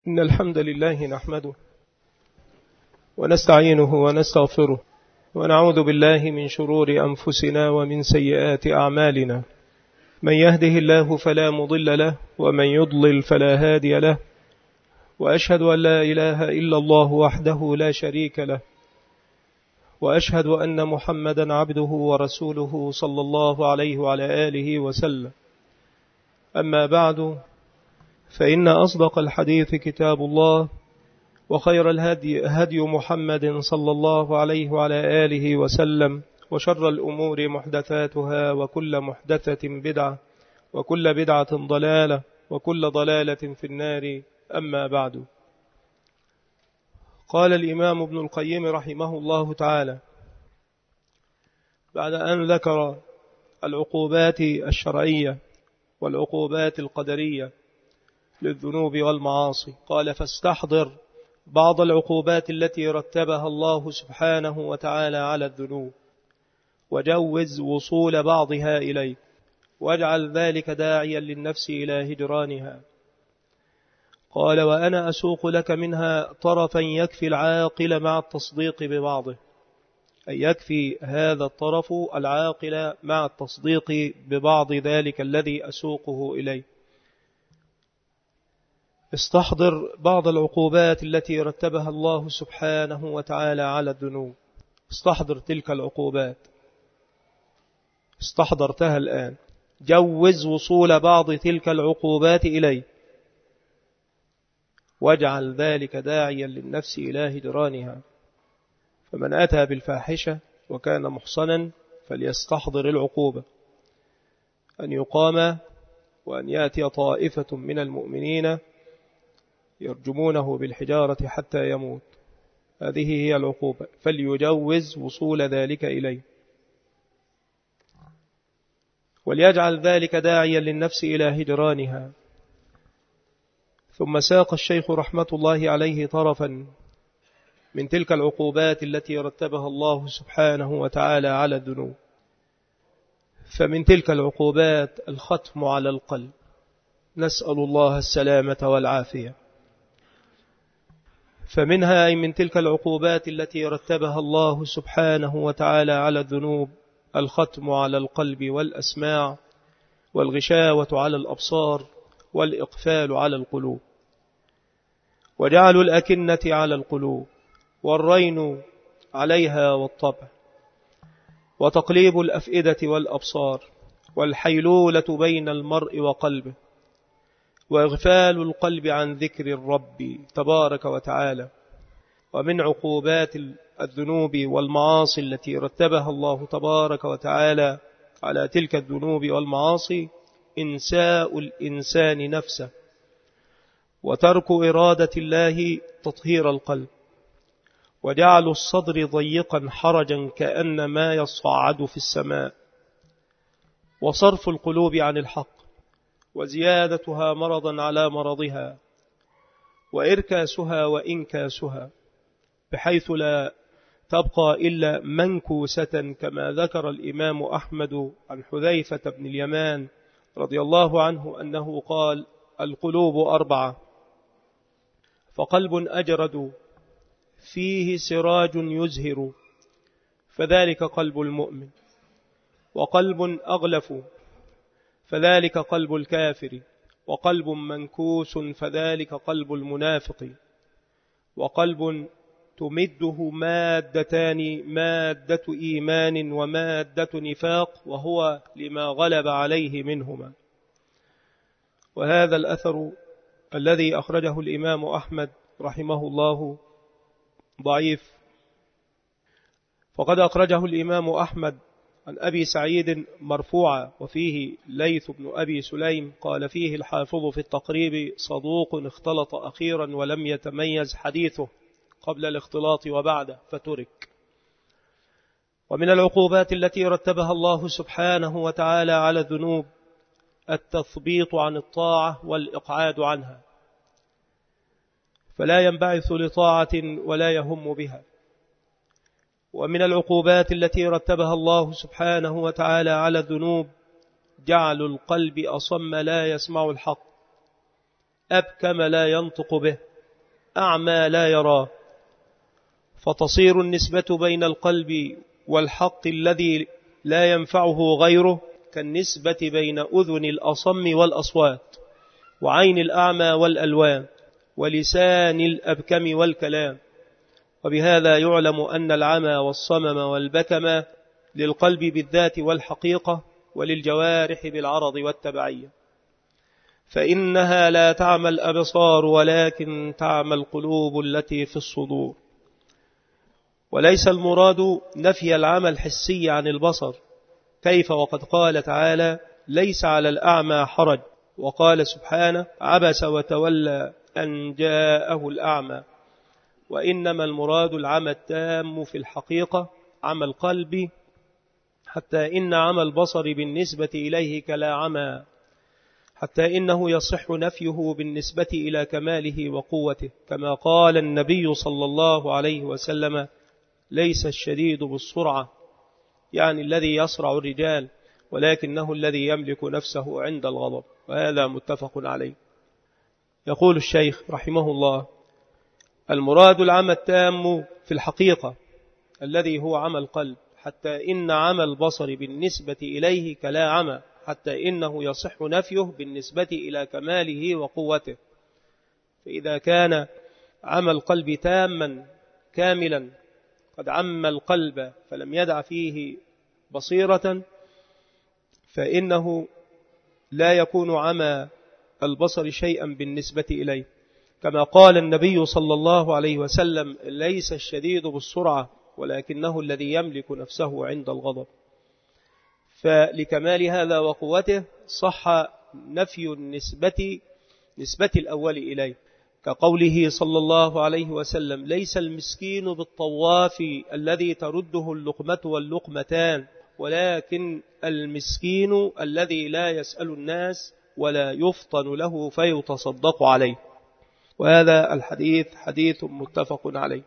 إن الحمد لله نحمده ونستعينه ونستغفره ونعوذ بالله من شرور أنفسنا ومن سيئات أعمالنا. من يهده الله فلا مضل له ومن يضلل فلا هادي له، وأشهد أن لا إله إلا الله وحده لا شريك له، وأشهد أن محمدا عبده ورسوله صلى الله عليه وعلى آله وسلم. أما بعد، فإن أصدق الحديث كتاب الله، وخير الهدي هدي محمد صلى الله عليه وعلى آله وسلم، وشر الأمور محدثاتها، وكل محدثة بدعة، وكل بدعة ضلالة، وكل ضلالة في النار. أما بعد، قال الإمام ابن القيم رحمه الله تعالى بعد أن ذكر العقوبات الشرعية والعقوبات القدرية للذنوب والمعاصي، قال: فاستحضر بعض العقوبات التي رتبها الله سبحانه وتعالى على الذنوب، وجوز وصول بعضها إليك، واجعل ذلك داعيا للنفس إلى هجرانها. قال: وأنا أسوق لك منها طرفا يكفي العاقل مع التصديق ببعضه، أي يكفي هذا الطرف العاقل مع التصديق ببعض ذلك الذي أسوقه إليه. استحضر بعض العقوبات التي رتبها الله سبحانه وتعالى على الذنوب. استحضر تلك العقوبات، استحضرتها الآن. جوز وصول بعض تلك العقوبات إليه، واجعل ذلك داعيا للنفس إلى هجرانها. فمن أتى بالفاحشة وكان محصنا فليستحضر العقوبة، أن يقام وأن يأتي طائفة من المؤمنين يرجمونه بالحجارة حتى يموت. هذه هي العقوبة، فليجوز وصول ذلك إليه، وليجعل ذلك داعيا للنفس إلى هجرانها. ثم ساق الشيخ رحمة الله عليه طرفا من تلك العقوبات التي رتبها الله سبحانه وتعالى على الذنوب. فمن تلك العقوبات الختم على القلب، نسأل الله السلامة والعافية. فمنها أي من تلك العقوبات التي رتبها الله سبحانه وتعالى على الذنوب الختم على القلب والأسماع، والغشاوة على الأبصار، والإقفال على القلوب، وجعل الأكنة على القلوب، والرين عليها والطبع، وتقليب الأفئدة والأبصار، والحيلولة بين المرء وقلبه، وإغفال القلب عن ذكر الرب تبارك وتعالى. ومن عقوبات الذنوب والمعاصي التي رتبها الله تبارك وتعالى على تلك الذنوب والمعاصي إنساء الإنسان نفسه، وترك إرادة الله تطهير القلب، وجعل الصدر ضيقا حرجا كأنما يصعد في السماء، وصرف القلوب عن الحق، وزيادتها مرضا على مرضها، وإركاسها وإنكاسها، بحيث لا تبقى إلا منكوسة، كما ذكر الإمام أحمد عن حذيفة بن اليمان رضي الله عنه أنه قال: القلوب 4، فقلب أجرد فيه سراج يزهر، فذلك قلب المؤمن، وقلب أغلف، فذلك قلب الكافر، وقلب منكوس، فذلك قلب المنافق، وقلب تمده مادتان، مادة إيمان ومادة نفاق، وهو لما غلب عليه منهما. وهذا الأثر الذي أخرجه الإمام أحمد رحمه الله ضعيف، فقد أخرجه الإمام أحمد عن أبي سعيد مرفوعا، وفيه ليث بن أبي سليم قال فيه الحافظ في التقريب: صدوق اختلط أخيرا ولم يتميز حديثه قبل الاختلاط وبعده فترك. ومن العقوبات التي رتبها الله سبحانه وتعالى على الذنوب التثبيط عن الطاعة والإقعاد عنها، فلا ينبعث لطاعة ولا يهم بها. ومن العقوبات التي رتبها الله سبحانه وتعالى على الذنوب جعل القلب أصم لا يسمع الحق، أبكم لا ينطق به، أعمى لا يراه، فتصير النسبة بين القلب والحق الذي لا ينفعه غيره كالنسبة بين أذن الأصم والأصوات، وعين الأعمى والألوان، ولسان الأبكم والكلام. وبهذا يعلم أن العمى والصمم والبكم للقلب بالذات والحقيقة، وللجوارح بالعرض والتبعية، فإنها لا تعمى الأبصار ولكن تعمى القلوب التي في الصدور. وليس المراد نفي العمى الحسي عن البصر، كيف وقد قال تعالى: ليس على الأعمى حرج، وقال سبحانه: عبس وتولى أن جاءه الأعمى. وإنما المراد العمى التام في الحقيقة، عمى القلب، حتى إن عمى البصر بالنسبة إليه كلا عمى، حتى إنه يصح نفيه بالنسبة إلى كماله وقوته، كما قال النبي صلى الله عليه وسلم: ليس الشديد بالسرعة، يعني الذي يسرع الرجال، ولكنه الذي يملك نفسه عند الغضب. وهذا متفق عليه. يقول الشيخ رحمه الله: المراد العمى التام في الحقيقة الذي هو عمى القلب، حتى إن عمى البصر بالنسبة إليه كلا عمى، حتى إنه يصح نفيه بالنسبة إلى كماله وقوته. فإذا كان عمى القلب تاما كاملا قد عم القلب فلم يدع فيه بصيرة، فإنه لا يكون عمى البصر شيئا بالنسبة إليه، كما قال النبي صلى الله عليه وسلم: ليس الشديد بالسرعة ولكنه الذي يملك نفسه عند الغضب. فلكمال هذا وقوته صح نفي نسبة الأول إليه، كقوله صلى الله عليه وسلم: ليس المسكين بالطواف الذي ترده اللقمة واللقمتان، ولكن المسكين الذي لا يسأل الناس ولا يفطن له فيتصدق عليه. وهذا الحديث حديث متفق عليه.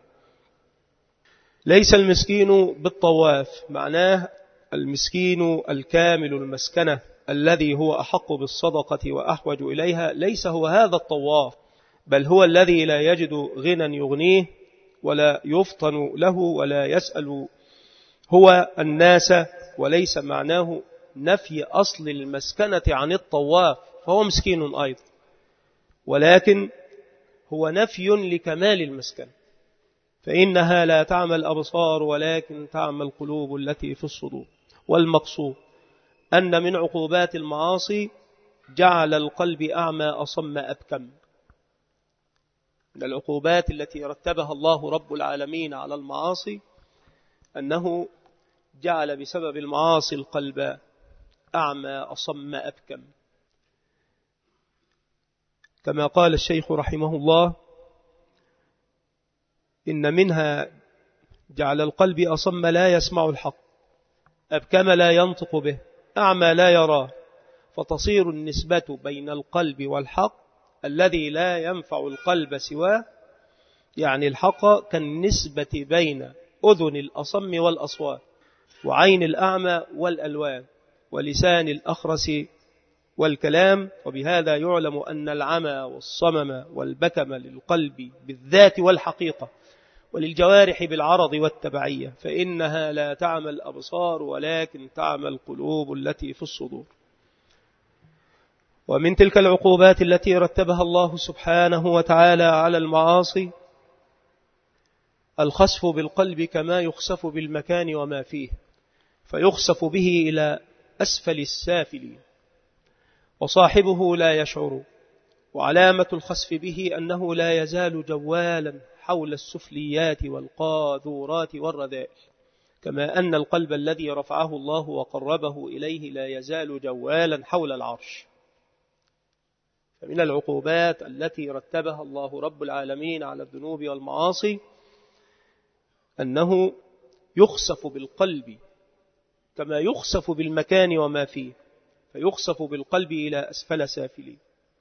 ليس المسكين بالطواف معناه المسكين الكامل المسكنة الذي هو أحق بالصدقة وأحوج إليها، ليس هو هذا الطواف، بل هو الذي لا يجد غنى يغنيه ولا يفطن له ولا يسأل هو الناس. وليس معناه نفي أصل المسكنة عن الطواف، فهو مسكين أيضا، ولكن هو نفي لكمال المسكنة، فإنها لا تعمى الأبصار ولكن تعمى القلوب التي في الصدور. والمقصود أن من عقوبات المعاصي جعل القلب أعمى أصم أبكم. من العقوبات التي رتبها الله رب العالمين على المعاصي أنه جعل بسبب المعاصي القلب أعمى أصم أبكم، كما قال الشيخ رحمه الله: إن منها جعل القلب أصم لا يسمع الحق، أبكم لا ينطق به، أعمى لا يراه، فتصير النسبة بين القلب والحق الذي لا ينفع القلب سواه، يعني الحق كالنسبة بين أذن الأصم والأصوات، وعين الأعمى والألوان، ولسان الأخرس والكلام. وبهذا يعلم أن العمى والصمم والبكم للقلب بالذات والحقيقة، وللجوارح بالعرض والتبعية، فإنها لا تعمى الأبصار ولكن تعمى القلوب التي في الصدور. ومن تلك العقوبات التي رتبها الله سبحانه وتعالى على المعاصي الخسف بالقلب، كما يخسف بالمكان وما فيه، فيخسف به إلى أسفل السافلين وصاحبه لا يشعر. وعلامة الخسف به أنه لا يزال جوالا حول السفليات والقاذورات والرذائل، كما أن القلب الذي رفعه الله وقربه إليه لا يزال جوالا حول العرش. فمن العقوبات التي رتبها الله رب العالمين على الذنوب والمعاصي أنه يخسف بالقلب كما يخسف بالمكان وما فيه، فيخسف بالقلب إلى أسفل سافلين،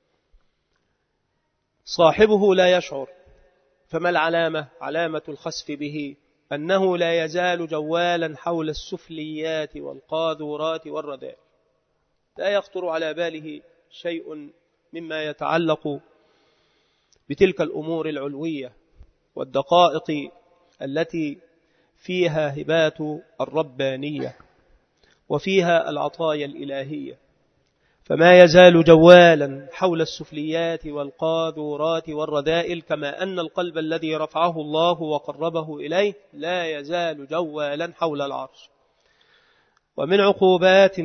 صاحبه لا يشعر. فما العلامة؟ علامة الخسف به أنه لا يزال جوالا حول السفليات والقاذورات والرذائل، لا يخطر على باله شيء مما يتعلق بتلك الأمور العلوية والدقائق التي فيها هبات الربانية وفيها العطايا الإلهية، فما يزال جوالا حول السفليات والقاذورات والرذائل، كما أن القلب الذي رفعه الله وقربه إليه لا يزال جوالا حول العرش. ومن عقوبات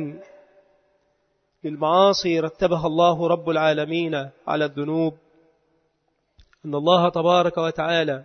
للمعاصي رتبها الله رب العالمين على الذنوب أن الله تبارك وتعالى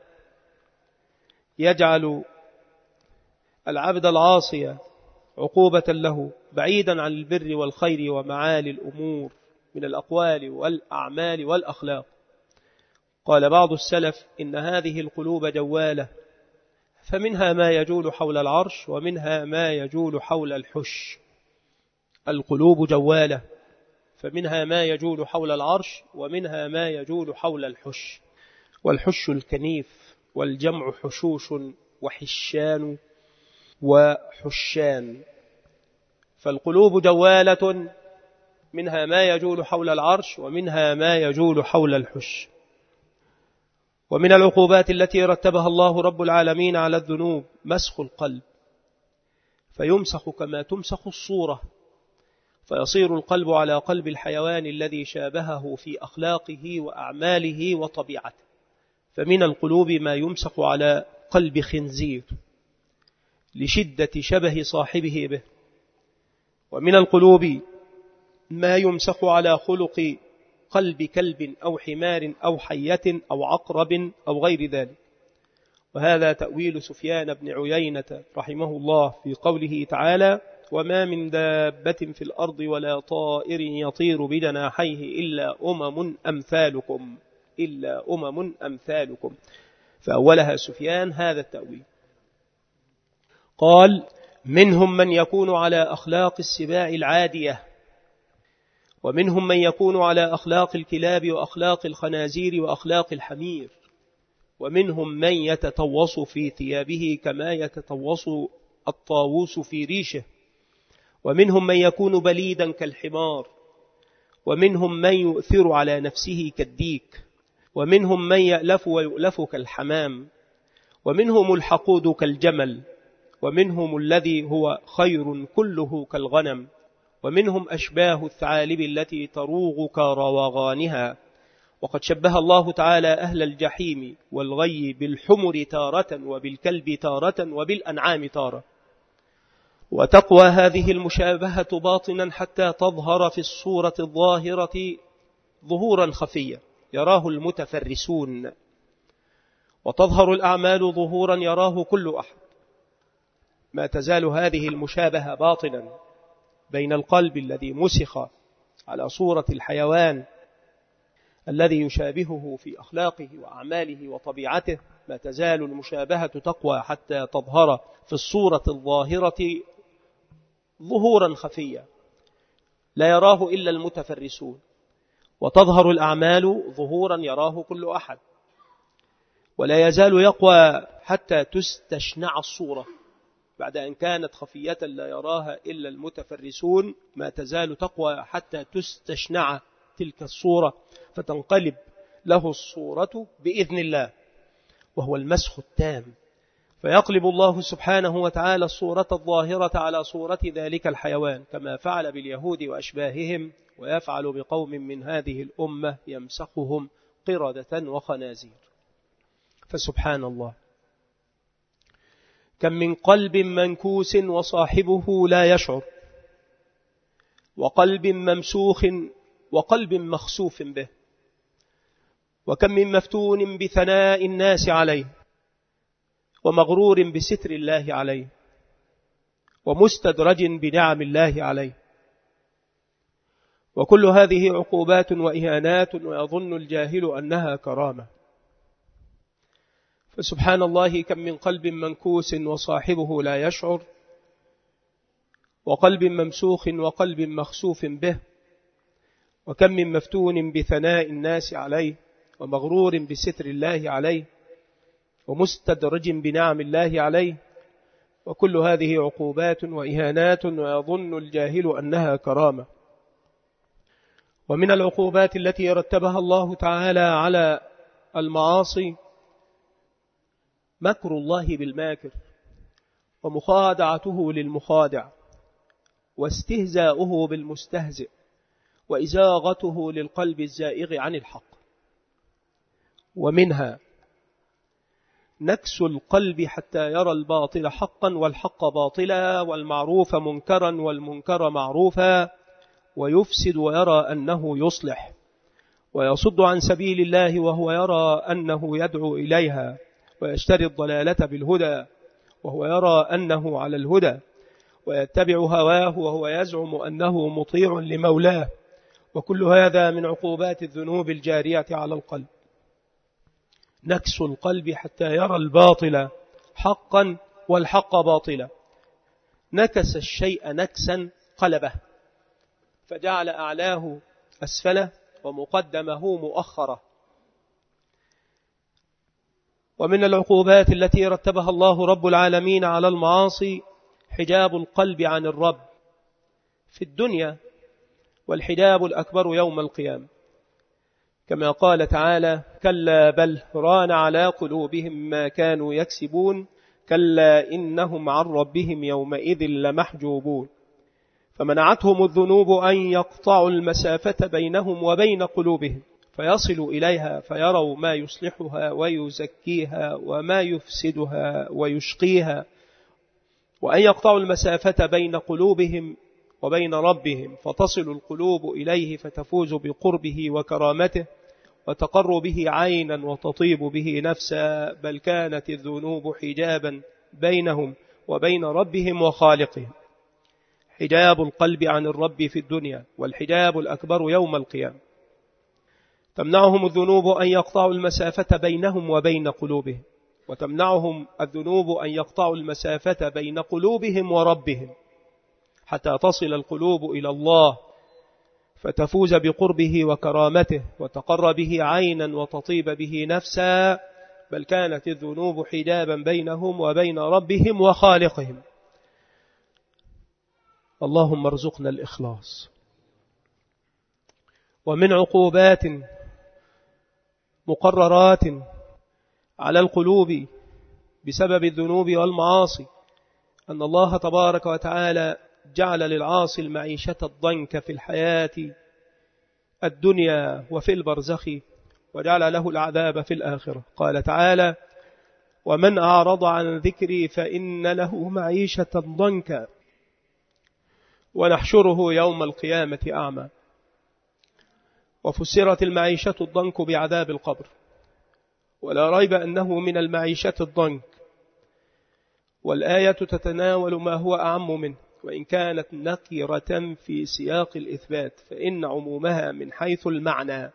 يجعل العبد العاصي عقوبة له بعيدا عن البر والخير ومعالي الأمور من الأقوال والأعمال والأخلاق. قال بعض السلف إن هذه القلوب جوالة، فمنها ما يجول حول العرش ومنها ما يجول حول الحش. القلوب جوالة، فمنها ما يجول حول العرش ومنها ما يجول حول الحش. والحش الكنيف، والجمع حشوش وحشان وحشان. فالقلوب جوالة، منها ما يجول حول العرش ومنها ما يجول حول الحش. ومن العقوبات التي رتبها الله رب العالمين على الذنوب مسخ القلب، فيمسخ كما تمسخ الصورة، فيصير القلب على قلب الحيوان الذي شابهه في أخلاقه وأعماله وطبيعته. فمن القلوب ما يمسخ على قلب خنزير لشدة شبه صاحبه به، ومن القلوب ما يمسخ على خلق قلب كلب أو حمار أو حية أو عقرب أو غير ذلك. وهذا تأويل سفيان بن عيينة رحمه الله في قوله تعالى: وما من دابة في الأرض ولا طائر يطير بجناحيه إلا أمم أمثالكم. فأولها سفيان هذا التأويل. قال: منهم من يكون على أخلاق السباع العادية، ومنهم من يكون على أخلاق الكلاب وأخلاق الخنازير وأخلاق الحمير، ومنهم من يتطوص في ثيابه كما يتطوص الطاووس في ريشه، ومنهم من يكون بليدا كالحمار، ومنهم من يؤثر على نفسه كالديك، ومنهم من يألف ويؤلف كالحمام، ومنهم الحقود كالجمل، ومنهم الذي هو خير كله كالغنم، ومنهم أشباه الثعالب التي تروغ كروغانها. وقد شبه الله تعالى أهل الجحيم والغي بالحمر تارة وبالكلب تارة وبالأنعام تارة. وتقوى هذه المشابهة باطنا حتى تظهر في الصورة الظاهرة ظهورا خفيا يراه المتفرسون، وتظهر الأعمال ظهورا يراه كل أحد. ما تزال هذه المشابهة باطنا بين القلب الذي مسخ على صورة الحيوان الذي يشابهه في أخلاقه وأعماله وطبيعته، ما تزال المشابهة تقوى حتى تظهر في الصورة الظاهرة ظهورا خفيا لا يراه إلا المتفرسون، وتظهر الأعمال ظهورا يراه كل أحد. ولا يزال يقوى حتى تستشنع الصورة، بعد أن كانت خفية لا يراها إلا المتفرسون، ما تزال تقوى حتى تستشنع تلك الصورة فتنقلب له الصورة بإذن الله، وهو المسخ التام. فيقلب الله سبحانه وتعالى الصورة الظاهرة على صورة ذلك الحيوان، كما فعل باليهود وأشباههم، ويفعل بقوم من هذه الأمة يمسخهم قردة وخنازير. فسبحان الله، كم من قلب منكوس وصاحبه لا يشعر، وقلب ممسوخ وقلب مخسوف به، وكم من مفتون بثناء الناس عليه، ومغرور بستر الله عليه، ومستدرج بنعم الله عليه. وكل هذه عقوبات وإهانات، ويظن الجاهل أنها كرامة. فسبحان الله، كم من قلب منكوس وصاحبه لا يشعر، وقلب ممسوخ وقلب مخسوف به، وكم من مفتون بثناء الناس عليه، ومغرور بستر الله عليه، ومستدرج بنعم الله عليه. وكل هذه عقوبات وإهانات، ويظن الجاهل أنها كرامة. ومن العقوبات التي رتبها الله تعالى على المعاصي مكر الله بالماكر، ومخادعته للمخادع، واستهزاؤه بالمستهزئ، وإزاغته للقلب الزائغ عن الحق. ومنها نكس القلب حتى يرى الباطل حقا والحق باطلا، والمعروف منكرا والمنكر معروفا، ويفسد ويرى أنه يصلح، ويصد عن سبيل الله وهو يرى أنه يدعو إليها، ويشتري الضلالة بالهدى وهو يرى أنه على الهدى، ويتبع هواه وهو يزعم أنه مطيع لمولاه. وكل هذا من عقوبات الذنوب الجارية على القلب. نكس القلب حتى يرى الباطل حقا والحق باطلا. نكس الشيء نكسا قلبه، فجعل أعلاه أسفله ومقدمه مؤخره. ومن العقوبات التي رتبها الله رب العالمين على المعاصي حجاب القلب عن الرب في الدنيا، والحجاب الأكبر يوم القيامة، كما قال تعالى: كلا بل ران على قلوبهم ما كانوا يكسبون كلا إنهم عن ربهم يومئذ لمحجوبون. فمنعتهم الذنوب أن يقطعوا المسافة بينهم وبين قلوبهم فيصلوا إليها فيروا ما يصلحها ويزكيها وما يفسدها ويشقيها، وأن يقطعوا المسافة بين قلوبهم وبين ربهم فتصل القلوب إليه فتفوز بقربه وكرامته وتقر به عينا وتطيب به نفسا، بل كانت الذنوب حجابا بينهم وبين ربهم وخالقهم. حجاب القلب عن الرب في الدنيا، والحجاب الأكبر يوم القيامة. تمنعهم الذنوب أن يقطعوا المسافة بينهم وبين قلوبهم، وتمنعهم الذنوب أن يقطعوا المسافة بين قلوبهم وربهم حتى تصل القلوب إلى الله فتفوز بقربه وكرامته وتقر به عينا وتطيب به نفسا، بل كانت الذنوب حجابا بينهم وبين ربهم وخالقهم. اللهم ارزقنا الإخلاص. ومن عقوبات مقررات على القلوب بسبب الذنوب والمعاصي أن الله تبارك وتعالى جعل للعاصي المعيشة الضنك في الحياة الدنيا وفي البرزخ، وجعل له العذاب في الآخرة. قال تعالى: ومن أعرض عن ذكري فإن له معيشة ضنكا ونحشره يوم القيامة أعمى. وفسرت المعيشة الضنك بعذاب القبر، ولا ريب أنه من المعيشة الضنك، والآية تتناول ما هو أعم منه، وإن كانت نكرة في سياق الإثبات فإن عمومها من حيث المعنى.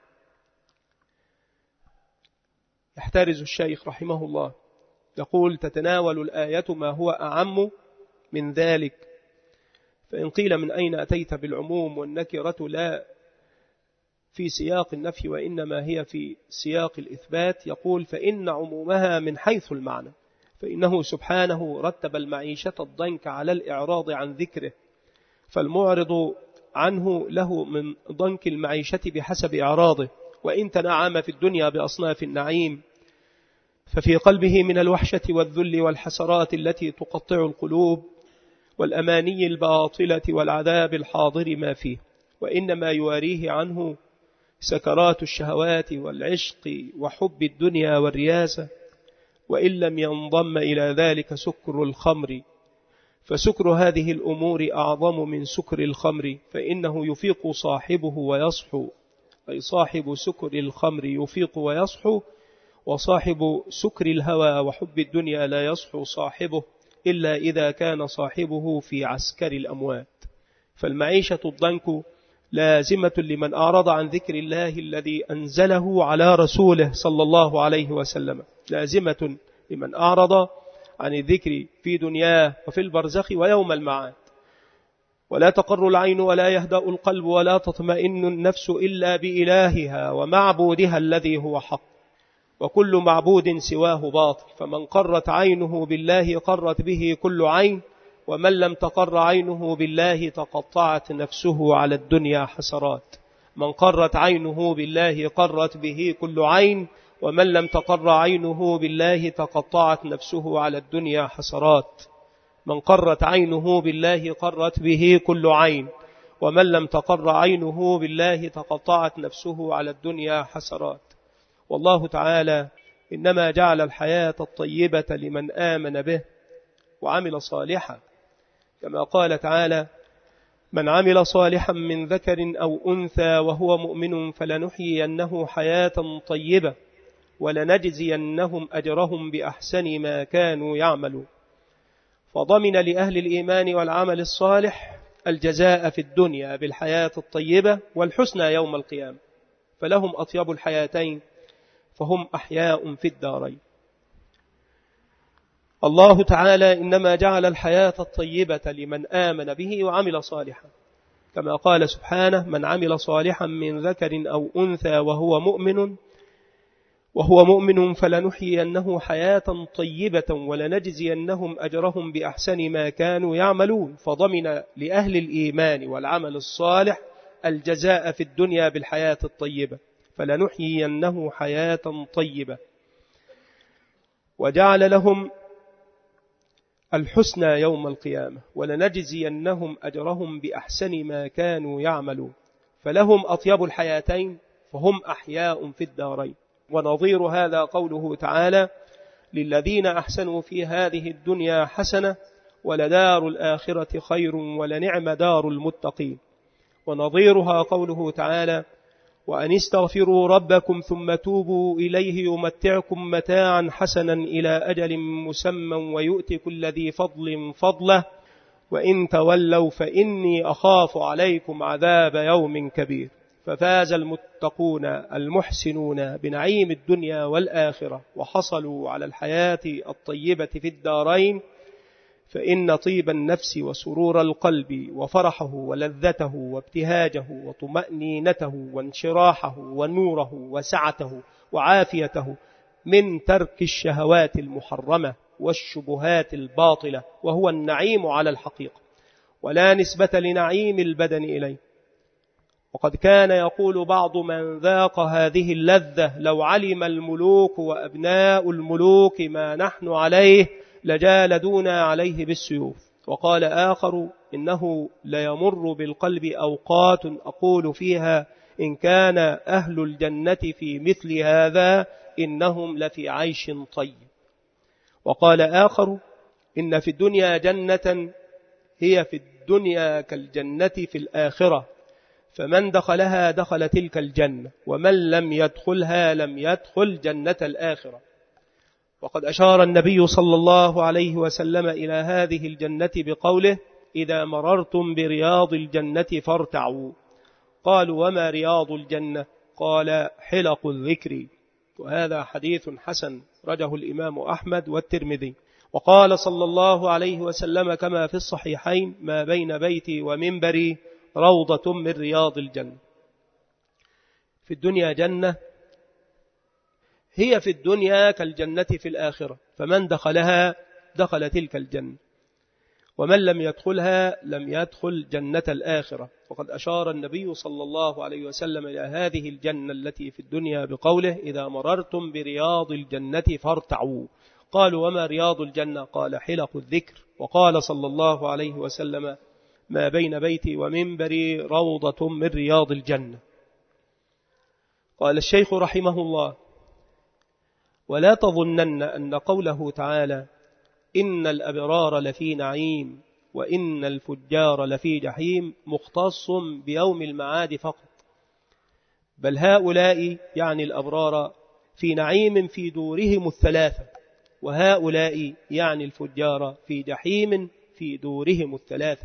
يحترز الشيخ رحمه الله يقول: تتناول الآية ما هو أعم من ذلك، فإن قيل من أين أتيت بالعموم والنكرة لا في سياق النفي وإنما هي في سياق الإثبات، يقول: فإن عمومها من حيث المعنى، فإنه سبحانه رتب المعيشة الضنك على الإعراض عن ذكره، فالمعرض عنه له من ضنك المعيشة بحسب إعراضه، وإن تنعم في الدنيا بأصناف النعيم ففي قلبه من الوحشة والذل والحسرات التي تقطع القلوب والأماني الباطلة والعذاب الحاضر ما فيه، وإنما يواريه عنه سكرات الشهوات والعشق وحب الدنيا والرياسة، وإن لم ينضم إلى ذلك سكر الخمر، فسكر هذه الأمور أعظم من سكر الخمر، فإنه يفيق صاحبه ويصحو، أي صاحب سكر الخمر يفيق ويصحو، وصاحب سكر الهوى وحب الدنيا لا يصحو صاحبه إلا إذا كان صاحبه في عسكر الأموات. فالمعيشة الضنك لازمة لمن أعرض عن ذكر الله الذي أنزله على رسوله صلى الله عليه وسلم، لازمة لمن أعرض عن الذكر في دنياه وفي البرزخ ويوم المعاد. ولا تقر العين ولا يهدأ القلب ولا تطمئن النفس إلا بإلهها ومعبودها الذي هو حق، وكل معبود سواه باطل، فمن قرت عينه بالله قرت به كل عين، ومن لم تقر عينه بالله تقطعت نفسه على الدنيا حسرات. من قرت عينه بالله قرت به كل عين، ومن لم تقر عينه بالله تقطعت نفسه على الدنيا حسرات. من قرت عينه بالله قرت به كل عين، ومن لم تقر عينه بالله تقطعت نفسه على الدنيا حسرات. والله تعالى إنما جعل الحياة الطيبة لمن آمن به وعمل صالحا، كما قال تعالى: من عمل صالحا من ذكر أو أنثى وهو مؤمن فلنحيينه حياة طيبة ولنجزينهم أجرهم بأحسن ما كانوا يعملون. فضمن لأهل الإيمان والعمل الصالح الجزاء في الدنيا بالحياة الطيبة والحسنى يوم القيامة، فلهم أطيب الحياتين فهم أحياء في الدارين. الله تعالى إنما جعل الحياة الطيبة لمن آمن به وعمل صالحا، كما قال سبحانه: من عمل صالحا من ذكر أو أنثى وهو مؤمن فلنحيينه حياة طيبة ولنجزينهم أجرهم بأحسن ما كانوا يعملون. فضمن لأهل الإيمان والعمل الصالح الجزاء في الدنيا بالحياة الطيبة، فلنحيينه حياة طيبة، وجعل لهم الحسنى يوم القيامة ولنجزينهم أجرهم بأحسن ما كانوا يعملون، فلهم أطيب الحياتين فهم أحياء في الدارين. ونظير هذا قوله تعالى: للذين أحسنوا في هذه الدنيا حسنة ولدار الآخرة خير ولنعم دار المتقين. ونظيرها قوله تعالى: وأن استغفروا ربكم ثم توبوا إليه يمتعكم متاعا حسنا إلى أجل مسمى ويؤتي كل ذي فضل فضله وإن تولوا فإني أخاف عليكم عذاب يوم كبير. ففاز المتقون المحسنون بنعيم الدنيا والآخرة وحصلوا على الحياة الطيبة في الدارين، فإن طيب النفس وسرور القلب وفرحه ولذته وابتهاجه وطمأنينته وانشراحه ونوره وسعته وعافيته من ترك الشهوات المحرمة والشبهات الباطلة، وهو النعيم على الحقيقة، ولا نسبة لنعيم البدن إليه. وقد كان يقول بعض من ذاق هذه اللذة: لو علم الملوك وأبناء الملوك ما نحن عليه لجالدونا عليه بالسيوف. وقال آخر: إنه ليمر بالقلب أوقات أقول فيها إن كان أهل الجنة في مثل هذا إنهم لفي عيش طيب. وقال آخر: إن في الدنيا جنة هي في الدنيا كالجنة في الآخرة، فمن دخلها دخل تلك الجنة ومن لم يدخلها لم يدخل جنة الآخرة. وقد أشار النبي صلى الله عليه وسلم إلى هذه الجنة بقوله: إذا مررتم برياض الجنة فارتعوا. قالوا: وما رياض الجنة؟ قال: حلق الذكر. وهذا حديث حسن رجه الإمام أحمد والترمذي. وقال صلى الله عليه وسلم كما في الصحيحين: ما بين بيتي ومنبري روضة من رياض الجنة. في الدنيا جنة هي في الدنيا كالجنة في الآخرة، فمن دخلها دخل تلك الجنة ومن لم يدخلها لم يدخل جنة الآخرة. وقد أشار النبي صلى الله عليه وسلم إلى هذه الجنة التي في الدنيا بقوله: إذا مررتم برياض الجنة فارتعوا. قالوا: وما رياض الجنة؟ قال: حلق الذكر. وقال صلى الله عليه وسلم: ما بين بيتي ومنبري روضة من رياض الجنة. قال الشيخ رحمه الله: ولا تظنن أن قوله تعالى إن الأبرار لفي نعيم وإن الفجار لفي جحيم مختص بيوم المعاد فقط، بل هؤلاء يعني الأبرار في نعيم في دورهم الثلاثة، وهؤلاء يعني الفجار في جحيم في دورهم الثلاثة،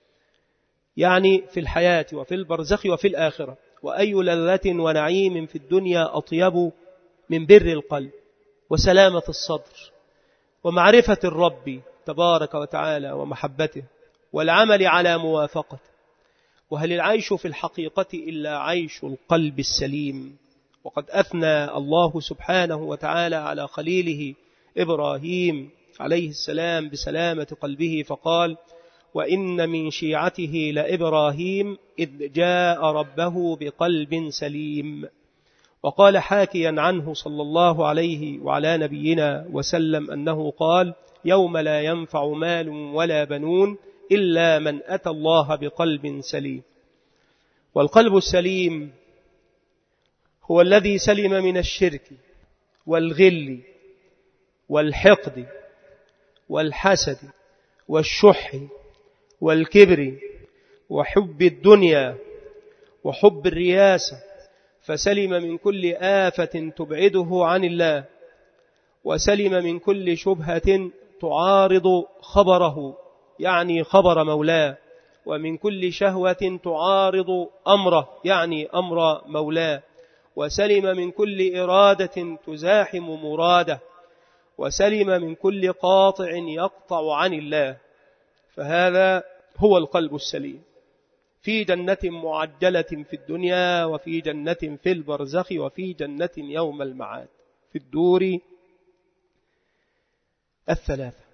يعني في الحياة وفي البرزخ وفي الآخرة. وأي لذة ونعيم في الدنيا أطيب من بر القلب وسلامة الصدر ومعرفة الرب تبارك وتعالى ومحبته والعمل على موافقته. وهل العيش في الحقيقة إلا عيش القلب السليم؟ وقد أثنى الله سبحانه وتعالى على خليله إبراهيم عليه السلام بسلامة قلبه فقال: وإن من شيعته لإبراهيم إذ جاء ربه بقلب سليم. وقال حاكيا عنه صلى الله عليه وعلى نبينا وسلم أنه قال: يوم لا ينفع مال ولا بنون إلا من أتى الله بقلب سليم. والقلب السليم هو الذي سلم من الشرك والغل والحقد والحسد والشح والكبر وحب الدنيا وحب الرياسة، فسلم من كل آفة تبعده عن الله، وسلم من كل شبهة تعارض خبره يعني خبر مولاه، ومن كل شهوة تعارض أمره يعني أمر مولاه، وسلم من كل إرادة تزاحم مراده، وسلم من كل قاطع يقطع عن الله. فهذا هو القلب السليم، في جنة معجلة في الدنيا، وفي جنة في البرزخ، وفي جنة يوم المعاد، في الدور الثلاثة.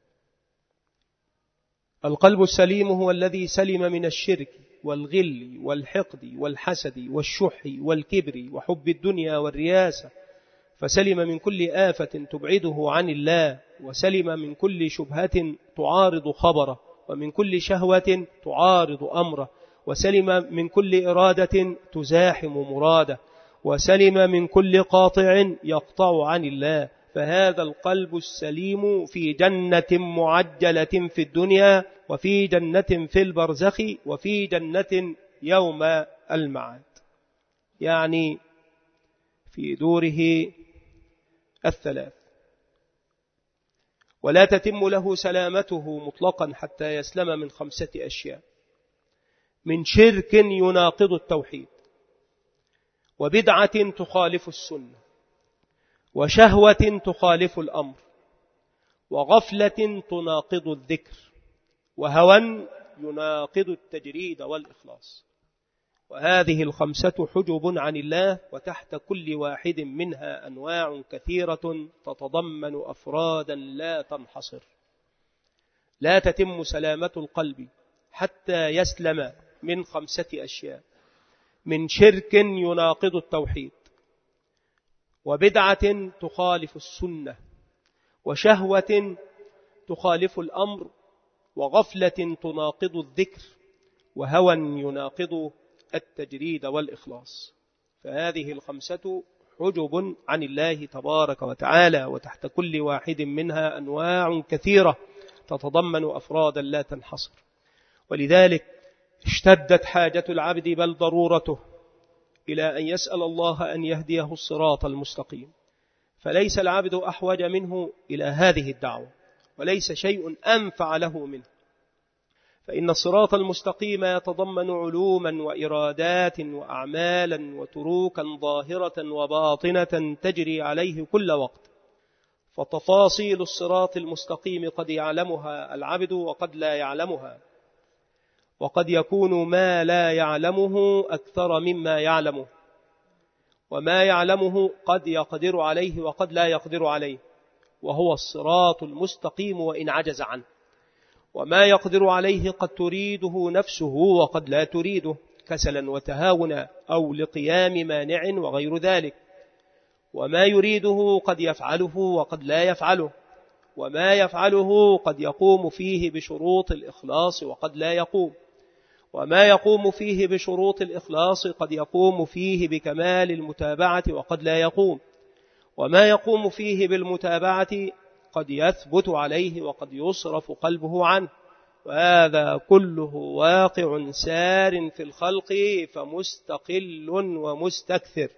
القلب السليم هو الذي سلم من الشرك والغل والحقد والحسد والشح والكبر وحب الدنيا والرياسة، فسلم من كل آفة تبعده عن الله، وسلم من كل شبهة تعارض خبره، ومن كل شهوة تعارض أمره، وسلم من كل إرادة تزاحم مراده، وسلم من كل قاطع يقطع عن الله. فهذا القلب السليم في جنة معجلة في الدنيا، وفي جنة في البرزخ، وفي جنة يوم المعاد، يعني في دوره الثلاث. ولا تتم له سلامته مطلقا حتى يسلم من 5 أشياء: من شرك يناقض التوحيد، وبدعة تخالف السنة، وشهوة تخالف الأمر، وغفلة تناقض الذكر، وهوى يناقض التجريد والإخلاص. وهذه 5 حجب عن الله، وتحت كل واحد منها أنواع كثيرة تتضمن أفرادا لا تنحصر. لا تتم سلامة القلب حتى يسلم من 5 أشياء: من شرك يناقض التوحيد، وبدعة تخالف السنة، وشهوة تخالف الأمر، وغفلة تناقض الذكر، وهوى يناقض التجريد والإخلاص. فهذه 5 حجب عن الله تبارك وتعالى، وتحت كل واحد منها أنواع كثيرة تتضمن أفرادا لا تنحصر. ولذلك اشتدت حاجة العبد بل ضرورته إلى أن يسأل الله أن يهديه الصراط المستقيم، فليس العبد أحوج منه إلى هذه الدعوة، وليس شيء أنفع له منه، فإن الصراط المستقيم يتضمن علوما وإرادات وأعمالا وتروكا ظاهرة وباطنة تجري عليه كل وقت. فتفاصيل الصراط المستقيم قد يعلمها العبد وقد لا يعلمها، وقد يكون ما لا يعلمه أكثر مما يعلمه، وما يعلمه قد يقدر عليه وقد لا يقدر عليه، وهو الصراط المستقيم وإن عجز عنه. وما يقدر عليه قد تريده نفسه وقد لا تريده، كسلا وتهاونا أو لقيام مانع وغير ذلك. وما يريده قد يفعله وقد لا يفعله، وما يفعله قد يقوم فيه بشروط الإخلاص وقد لا يقوم، وما يقوم فيه بشروط الإخلاص قد يقوم فيه بكمال المتابعة وقد لا يقوم، وما يقوم فيه بالمتابعة قد يثبت عليه وقد يصرف قلبه عنه. وهذا كله واقع سار في الخلق، فمستقل ومستكثر.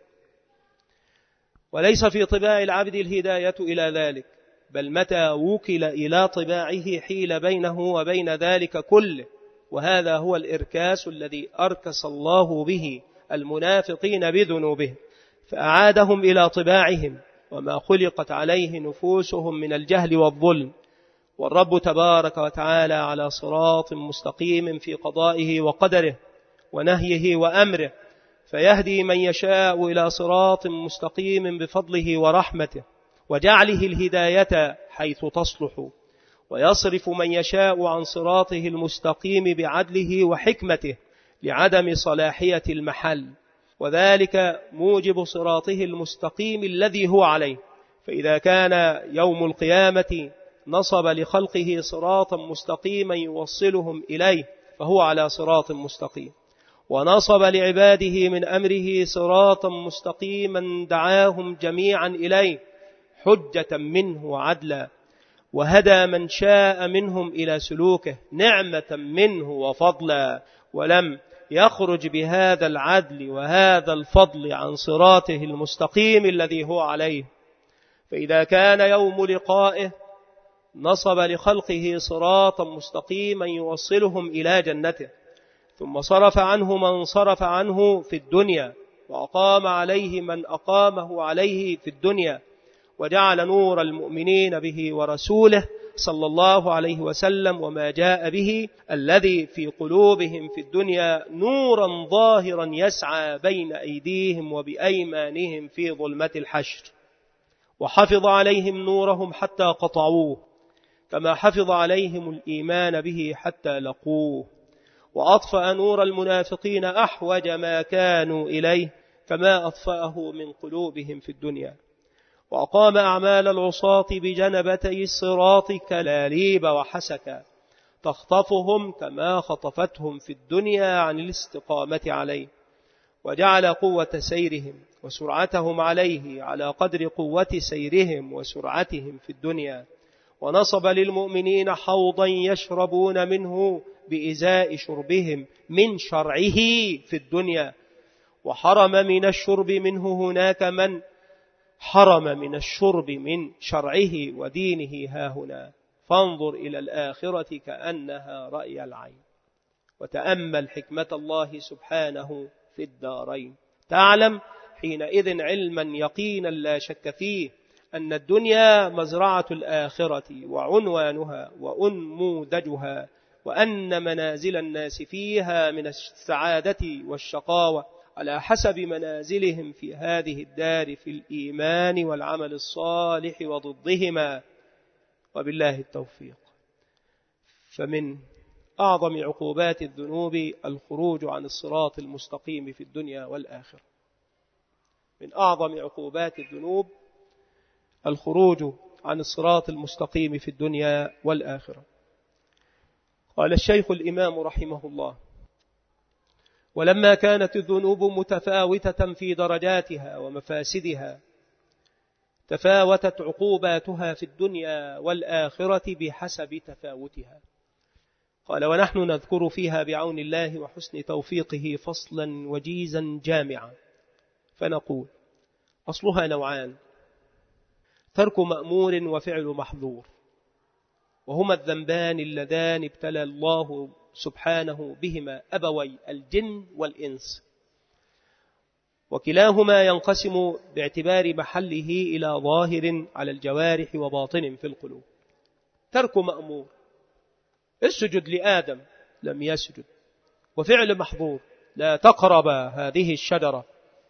وليس في طباع العبد الهداية إلى ذلك، بل متى وكل إلى طباعه حيل بينه وبين ذلك كله. وهذا هو الإركاس الذي أركس الله به المنافقين بذنوبهم، فأعادهم إلى طباعهم وما خلقت عليه نفوسهم من الجهل والظلم. والرب تبارك وتعالى على صراط مستقيم في قضائه وقدره ونهيه وأمره، فيهدي من يشاء إلى صراط مستقيم بفضله ورحمته وجعله الهداية حيث تصلح، ويصرف من يشاء عن صراطه المستقيم بعدله وحكمته لعدم صلاحية المحل. وذلك موجب صراطه المستقيم الذي هو عليه. فإذا كان يوم القيامة نصب لخلقه صراطا مستقيما يوصلهم إليه فهو على صراط مستقيم، ونصب لعباده من أمره صراطا مستقيما دعاهم جميعا إليه حجة منه وعدلا، وهدى من شاء منهم إلى سلوكه نعمة منه وفضلا، ولم يخرج بهذا العدل وهذا الفضل عن صراطه المستقيم الذي هو عليه. فإذا كان يوم لقائه نصب لخلقه صراطا مستقيما يوصلهم إلى جنته، ثم صرف عنه من صرف عنه في الدنيا، وأقام عليه من أقامه عليه في الدنيا، وجعل نور المؤمنين به ورسوله صلى الله عليه وسلم وما جاء به الذي في قلوبهم في الدنيا نورا ظاهرا يسعى بين أيديهم وبأيمانهم في ظلمة الحشر، وحفظ عليهم نورهم حتى قطعوه، كما حفظ عليهم الإيمان به حتى لقوه، وأطفأ نور المنافقين أحوج ما كانوا إليه كما أطفأه من قلوبهم في الدنيا، وأقام أعمال العصاة بجنبتي الصراط كلاليب وحسكا تخطفهم كما خطفتهم في الدنيا عن الاستقامة عليه، وجعل قوة سيرهم وسرعتهم عليه على قدر قوة سيرهم وسرعتهم في الدنيا، ونصب للمؤمنين حوضا يشربون منه بإزاء شربهم من شرعه في الدنيا، وحرم من الشرب منه هناك من حرم من الشرب من شرعه ودينه هاهنا، فانظر إلى الآخرة كأنها رأي العين، وتأمل حكمة الله سبحانه في الدارين، تعلم حينئذ علما يقينا لا شك فيه أن الدنيا مزرعة الآخرة وعنوانها وأنموذجها، وأن منازل الناس فيها من السعادة والشقاوة على حسب منازلهم في هذه الدار في الإيمان والعمل الصالح وضدهما، وبالله التوفيق. فمن أعظم عقوبات الذنوب الخروج عن الصراط المستقيم في الدنيا والآخرة، من أعظم عقوبات الذنوب الخروج عن الصراط المستقيم في الدنيا والآخرة. قال الشيخ الإمام رحمه الله: ولما كانت الذنوب متفاوتة في درجاتها ومفاسدها تفاوتت عقوباتها في الدنيا والآخرة بحسب تفاوتها. قال: ونحن نذكر فيها بعون الله وحسن توفيقه فصلا وجيزا جامعا، فنقول: أصلها نوعان: ترك مأمور وفعل محظور، وهما الذنبان اللذان ابتلى الله سبحانه بهما أبوي الجن والإنس، وكلاهما ينقسم باعتبار محله إلى ظاهر على الجوارح وباطن في القلوب. ترك مأمور: اسجد لآدم، لم يسجد. وفعل محظور: لا تقرب هذه الشجرة،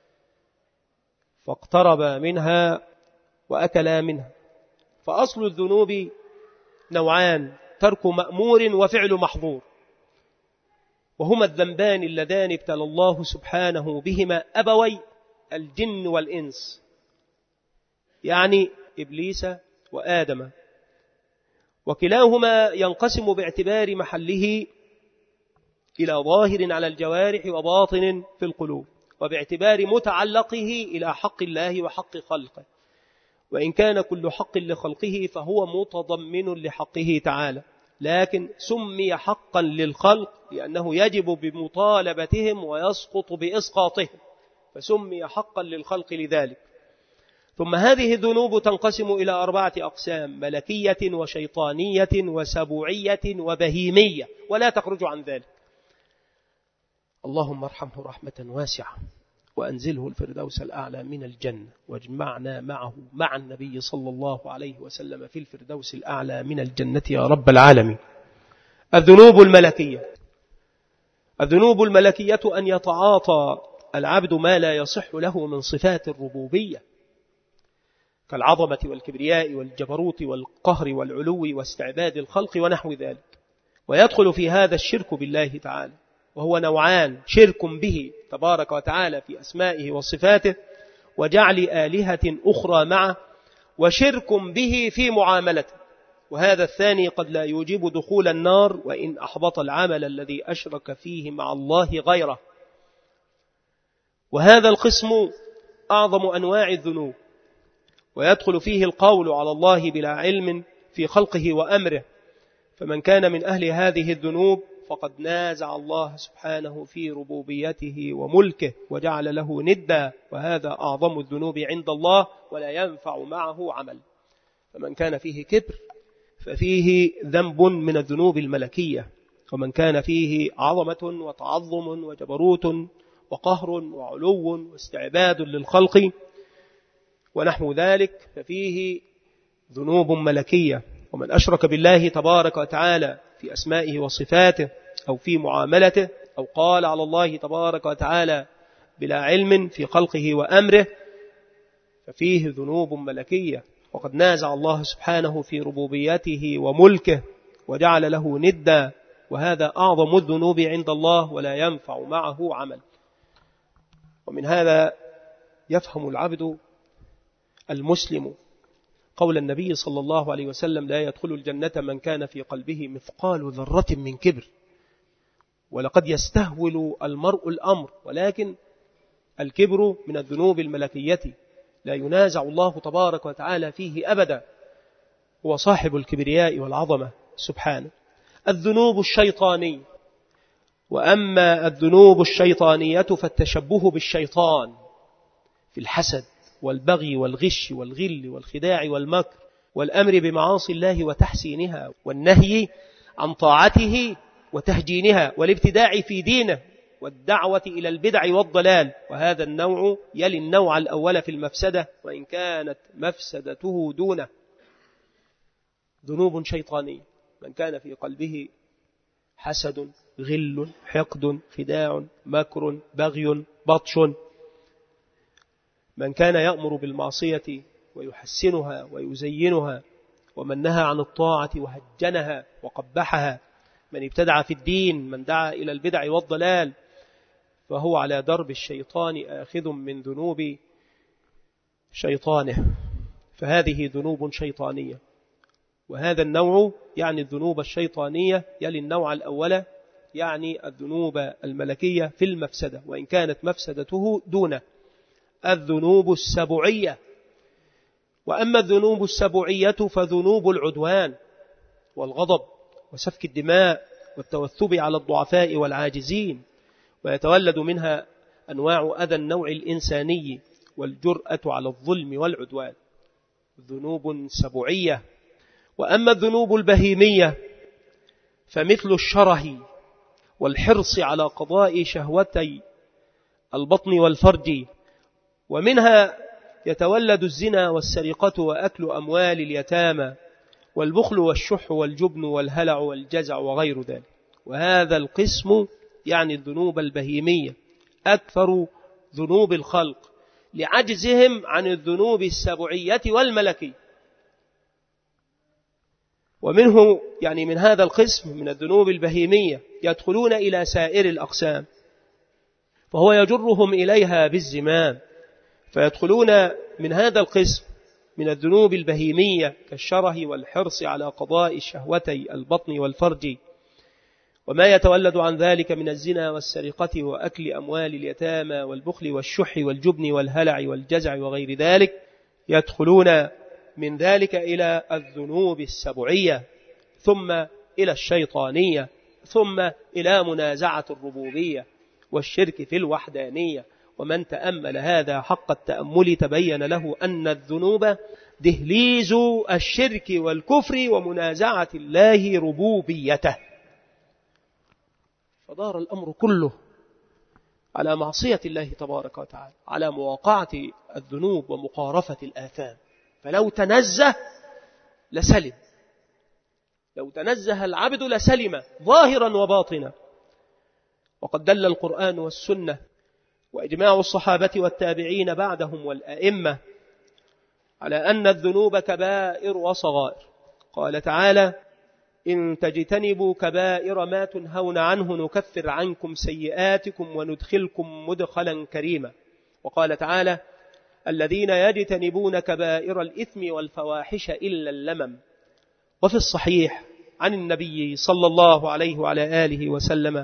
فاقترب منها وأكلا منها. فأصل الذنوب نوعان: ترك مأمور وفعل محظور، وهما الذنبان اللذان ابتلى الله سبحانه بهما أبوي الجن والإنس، يعني إبليس وآدم، وكلاهما ينقسم باعتبار محله إلى ظاهر على الجوارح وباطن في القلوب، وباعتبار متعلقه إلى حق الله وحق خلقه، وإن كان كل حق لخلقه فهو متضمن لحقه تعالى، لكن سمي حقا للخلق لأنه يجب بمطالبتهم ويسقط بإسقاطهم، فسمي حقا للخلق لذلك. ثم هذه الذنوب تنقسم إلى 4 أقسام: ملكية وشيطانية وسبوعية وبهيمية، ولا تخرج عن ذلك. اللهم ارحمه رحمة واسعة، وأنزله الفردوس الأعلى من الجنة، واجمعنا معه مع النبي صلى الله عليه وسلم في الفردوس الأعلى من الجنة يا رب العالمين. الذنوب الملكية: الذنوب الملكية أن يتعاطى العبد ما لا يصح له من صفات الربوبية كالعظمة والكبرياء والجبروت والقهر والعلو واستعباد الخلق ونحو ذلك، ويدخل في هذا الشرك بالله تعالى. وهو نوعان: شرك به تبارك وتعالى في أسمائه وصفاته وجعل آلهة أخرى معه، وشرك به في معاملته، وهذا الثاني قد لا يوجب دخول النار وإن أحبط العمل الذي أشرك فيه مع الله غيره. وهذا القسم أعظم أنواع الذنوب، ويدخل فيه القول على الله بلا علم في خلقه وأمره، فمن كان من أهل هذه الذنوب فقد نازع الله سبحانه في ربوبيته وملكه وجعل له ندا، وهذا أعظم الذنوب عند الله ولا ينفع معه عمل. فمن كان فيه كبر ففيه ذنب من الذنوب الملكية، ومن كان فيه عظمة وتعظم وجبروت وقهر وعلو واستعباد للخلق ونحو ذلك ففيه ذنوب ملكية. ومن أشرك بالله تبارك وتعالى في أسمائه وصفاته أو في معاملته أو قال على الله تبارك وتعالى بلا علم في خلقه وأمره ففيه ذنوب ملكية، وقد نازع الله سبحانه في ربوبيته وملكه وجعل له ندا، وهذا أعظم الذنوب عند الله ولا ينفع معه عمل. ومن هذا يفهم العبد المسلم قول النبي صلى الله عليه وسلم: لا يدخل الجنة من كان في قلبه مثقال ذرة من كبر. ولقد يستهول المرء الأمر، ولكن الكبر من الذنوب الملكية لا ينازع الله تبارك وتعالى فيه أبدا، هو صاحب الكبرياء والعظمة سبحانه. الذنوب الشيطانية: وأما الذنوب الشيطانية فالتشبه بالشيطان في الحسد والبغي والغش والغل والخداع والمكر والأمر بمعاصي الله وتحسينها والنهي عن طاعته وتهجينها والابتداع في دينه والدعوة إلى البدع والضلال، وهذا النوع يلي النوع الأول في المفسدة وإن كانت مفسدته دونه. ذنوب شيطانية: من كان في قلبه حسد، غل، حقد، خداع، مكر، بغي، بطش، من كان يأمر بالمعصية ويحسنها ويزينها، ومن نهى عن الطاعة وهجنها وقبحها، من ابتدع في الدين، من دعا إلى البدع والضلال، فهو على درب الشيطان آخذ من ذنوب شيطانه، فهذه ذنوب شيطانية. وهذا النوع يعني الذنوب الشيطانية يلي النوع الأول يعني الذنوب الملكية في المفسدة وإن كانت مفسدته دونه. الذنوب السبعية: وأما الذنوب السبعية فذنوب العدوان والغضب وسفك الدماء والتوثب على الضعفاء والعاجزين، ويتولد منها أنواع أذى النوع الإنساني والجرأة على الظلم والعدوان. ذنوب سبعية. وأما الذنوب البهيمية فمثل الشره والحرص على قضاء شهوتي البطن والفرج، ومنها يتولد الزنا والسرقة وأكل أموال اليتامى والبخل والشح والجبن والهلع والجزع وغير ذلك. وهذا القسم يعني الذنوب البهيمية أكثر ذنوب الخلق لعجزهم عن الذنوب السبعية والملكية. ومنه يعني من هذا القسم من الذنوب البهيمية يدخلون إلى سائر الأقسام، فهو يجرهم إليها بالزمام، فيدخلون من هذا القسم من الذنوب البهيمية كالشره والحرص على قضاء شهوتي البطن والفرج، وما يتولد عن ذلك من الزنا والسرقة وأكل أموال اليتامى والبخل والشح والجبن والهلع والجزع وغير ذلك. يدخلون من ذلك إلى الذنوب السبعية، ثم إلى الشيطانية، ثم إلى منازعة الربوبية والشرك في الوحدانية. ومن تأمل هذا حق التأمل تبين له أن الذنوب دهليز الشرك والكفر ومنازعة الله ربوبيته، فدار الأمر كله على معصية الله تبارك وتعالى، على مواقعة الذنوب ومقارفة الآثام. فلو تنزه لسلم، لو تنزه العبد لسلم ظاهرا وباطنا. وقد دل القرآن والسنة وإجماع الصحابة والتابعين بعدهم والأئمة على أن الذنوب كبائر وصغائر. قال تعالى: إن تجتنبوا كبائر ما تنهون عنه نكفر عنكم سيئاتكم وندخلكم مدخلا كريما. وقال تعالى: الذين يجتنبون كبائر الإثم والفواحش إلا اللمم. وفي الصحيح عن النبي صلى الله عليه وعلى آله وسلم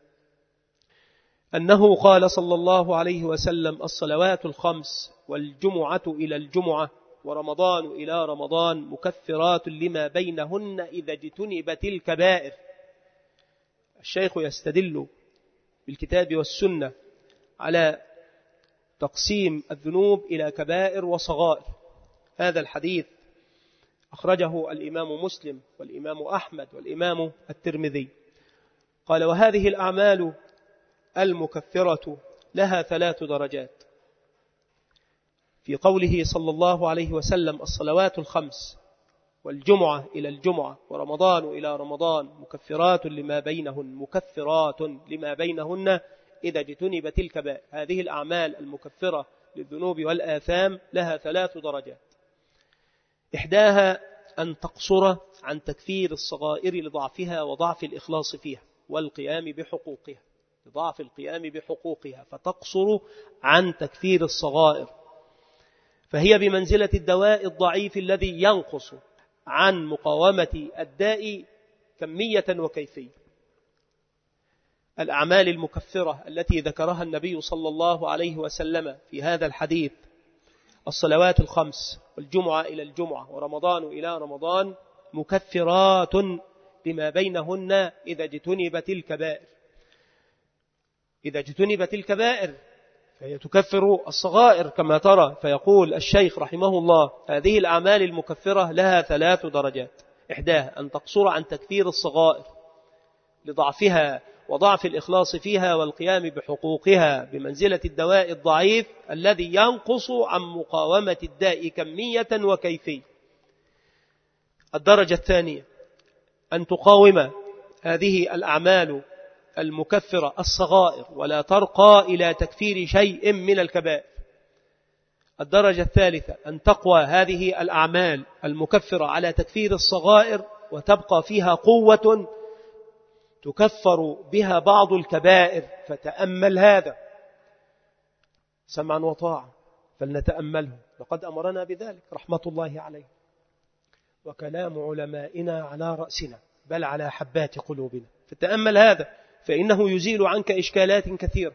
أنه قال صلى الله عليه وسلم: الصلوات الخمس والجمعة إلى الجمعة ورمضان إلى رمضان مكفرات لما بينهن إذا اجتنبت الكبائر. الشيخ يستدل بالكتاب والسنة على تقسيم الذنوب إلى كبائر وصغائر. هذا الحديث أخرجه الإمام مسلم والإمام أحمد والإمام الترمذي. قال: وهذه الأعمال المكفرة لها 3 درجات. في قوله صلى الله عليه وسلم: الصلوات الخمس والجمعة إلى الجمعة ورمضان إلى رمضان مكفرات لما بينهن إذا اجتنبت الكبائر. هذه الأعمال المكفرة للذنوب والآثام لها 3 درجات. إحداها أن تقصر عن تكفير الصغائر لضعفها وضعف الإخلاص فيها والقيام بحقوقها، لضعف القيام بحقوقها، فتقصر عن تكفير الصغائر، فهي بمنزلة الدواء الضعيف الذي ينقص عن مقاومة الداء كمية وكيفية. الأعمال المكفرة التي ذكرها النبي صلى الله عليه وسلم في هذا الحديث: الصلوات الخمس والجمعة إلى الجمعة ورمضان إلى رمضان مكفرات لما بينهن إذا اجتنبت الكبائر. إذا اجتنبت الكبائر فهي تكفر الصغائر كما ترى. فيقول الشيخ رحمه الله: هذه الأعمال المكفرة لها 3 درجات. إحداها أن تقصر عن تكفير الصغائر لضعفها وضعف الإخلاص فيها والقيام بحقوقها بمنزلة الدواء الضعيف الذي ينقص عن مقاومة الداء كمية وكيفية. الدرجة الثانية أن تقاوم هذه الأعمال المكفرة الصغائر ولا ترقى إلى تكفير شيء من الكبائر. الدرجة الثالثة أن تقوى هذه الأعمال المكفرة على تكفير الصغائر وتبقى فيها قوة تكفر بها بعض الكبائر. فتأمل هذا سمعا وطاعة، فلنتأمله، لقد أمرنا بذلك رحمة الله عليه، وكلام علمائنا على رأسنا بل على حبات قلوبنا. فتأمل هذا فإنه يزيل عنك إشكالات كثيرة.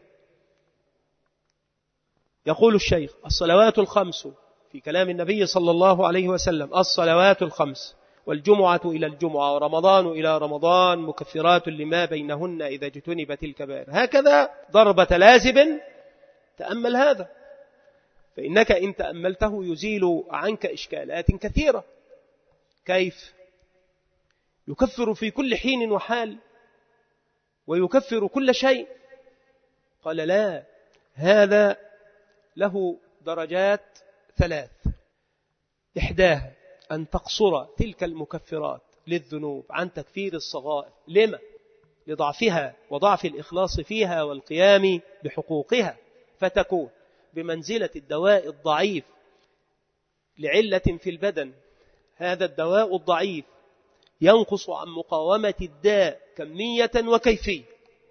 يقول الشيخ: الصلوات الخمس، في كلام النبي صلى الله عليه وسلم: الصلوات الخمس والجمعة إلى الجمعة ورمضان إلى رمضان مكفرات لما بينهن إذا اجتنبت الكبائر. هكذا ضربة لازم. تأمل هذا فإنك إن تأملته يزيل عنك إشكالات كثيرة. كيف يكفر في كل حين وحال ويكفر كل شيء؟ قال: لا، هذا له درجات 3. إحداها أن تقصر تلك المكفرات للذنوب عن تكفير الصغائر. لما؟ لضعفها وضعف الإخلاص فيها والقيام بحقوقها، فتكون بمنزلة الدواء الضعيف لعلة في البدن. هذا الدواء الضعيف ينقص عن مقاومة الداء كمية وكيفية.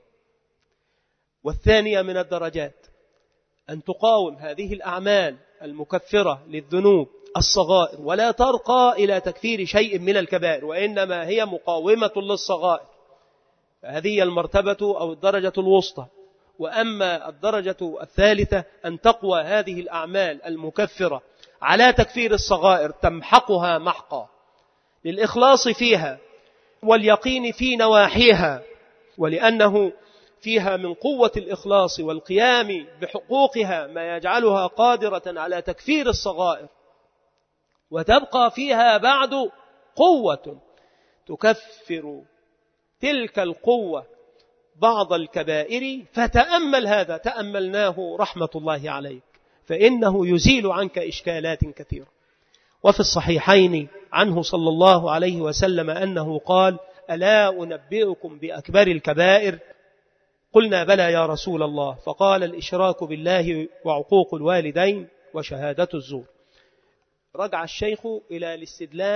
والثانية من الدرجات أن تقاوم هذه الأعمال المكفرة للذنوب الصغائر ولا ترقى إلى تكفير شيء من الكبائر، وإنما هي مقاومة للصغائر. فهذه المرتبة أو الدرجة الوسطى. وأما الدرجة الثالثة أن تقوى هذه الأعمال المكفرة على تكفير الصغائر، تمحقها محقا للإخلاص فيها واليقين في نواحيها، ولأنه فيها من قوة الإخلاص والقيام بحقوقها ما يجعلها قادرة على تكفير الصغائر، وتبقى فيها بعد قوة تكفر تلك القوة بعض الكبائر. فتأمل هذا، تأملناه رحمة الله عليك، فإنه يزيل عنك إشكالات كثيرة. وفي الصحيحين عنه صلى الله عليه وسلم أنه قال: ألا أنبئكم بأكبر الكبائر؟ قلنا: بلى يا رسول الله. فقال: الإشراك بالله وعقوق الوالدين وشهادة الزور. رجع الشيخ إلى الاستدلال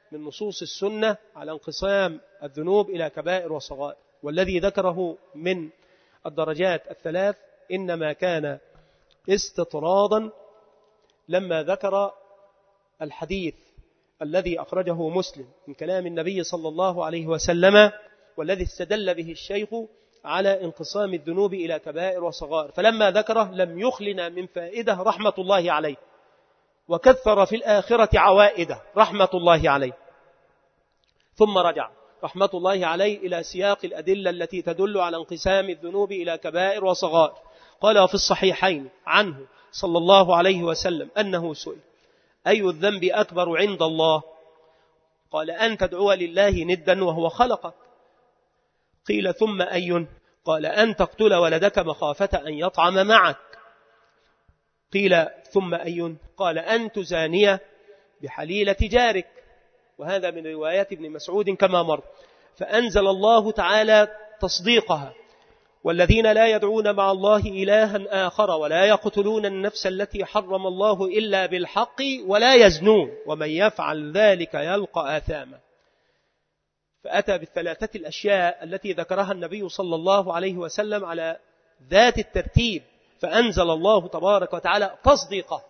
من نصوص السنة على انقسام الذنوب إلى كبائر وصغائر، والذي ذكره من الدرجات الثلاث إنما كان استطرادا لما ذكر الحديث الذي أخرجه مسلم من كلام النبي صلى الله عليه وسلم، والذي استدل به الشيخ على انقسام الذنوب إلى كبائر وصغائر، فلما ذكره لم يخلنا من فائدة رحمة الله عليه، وكثر في الآخرة عوائده رحمة الله عليه، ثم رجع رحمة الله عليه إلى سياق الأدلة التي تدل على انقسام الذنوب إلى كبائر وصغائر. قال في الصحيحين عنه صلى الله عليه وسلم أنه سئل: أي الذنب أكبر عند الله؟ قال: أن تدعو لله ندا وهو خلقك. قيل: ثم أي؟ قال: أن تقتل ولدك مخافة أن يطعم معك. قيل: ثم أي؟ قال: أن تزاني بحليلة جارك. وهذا من روايات ابن مسعود كما مر. فأنزل الله تعالى تصديقها: والذين لا يدعون مع الله إلها آخر ولا يقتلون النفس التي حرم الله إلا بالحق ولا يزنون ومن يفعل ذلك يلقى آثاما. فأتى بالثلاثة الأشياء التي ذكرها النبي صلى الله عليه وسلم على ذات الترتيب، فأنزل الله تبارك وتعالى تصديقه.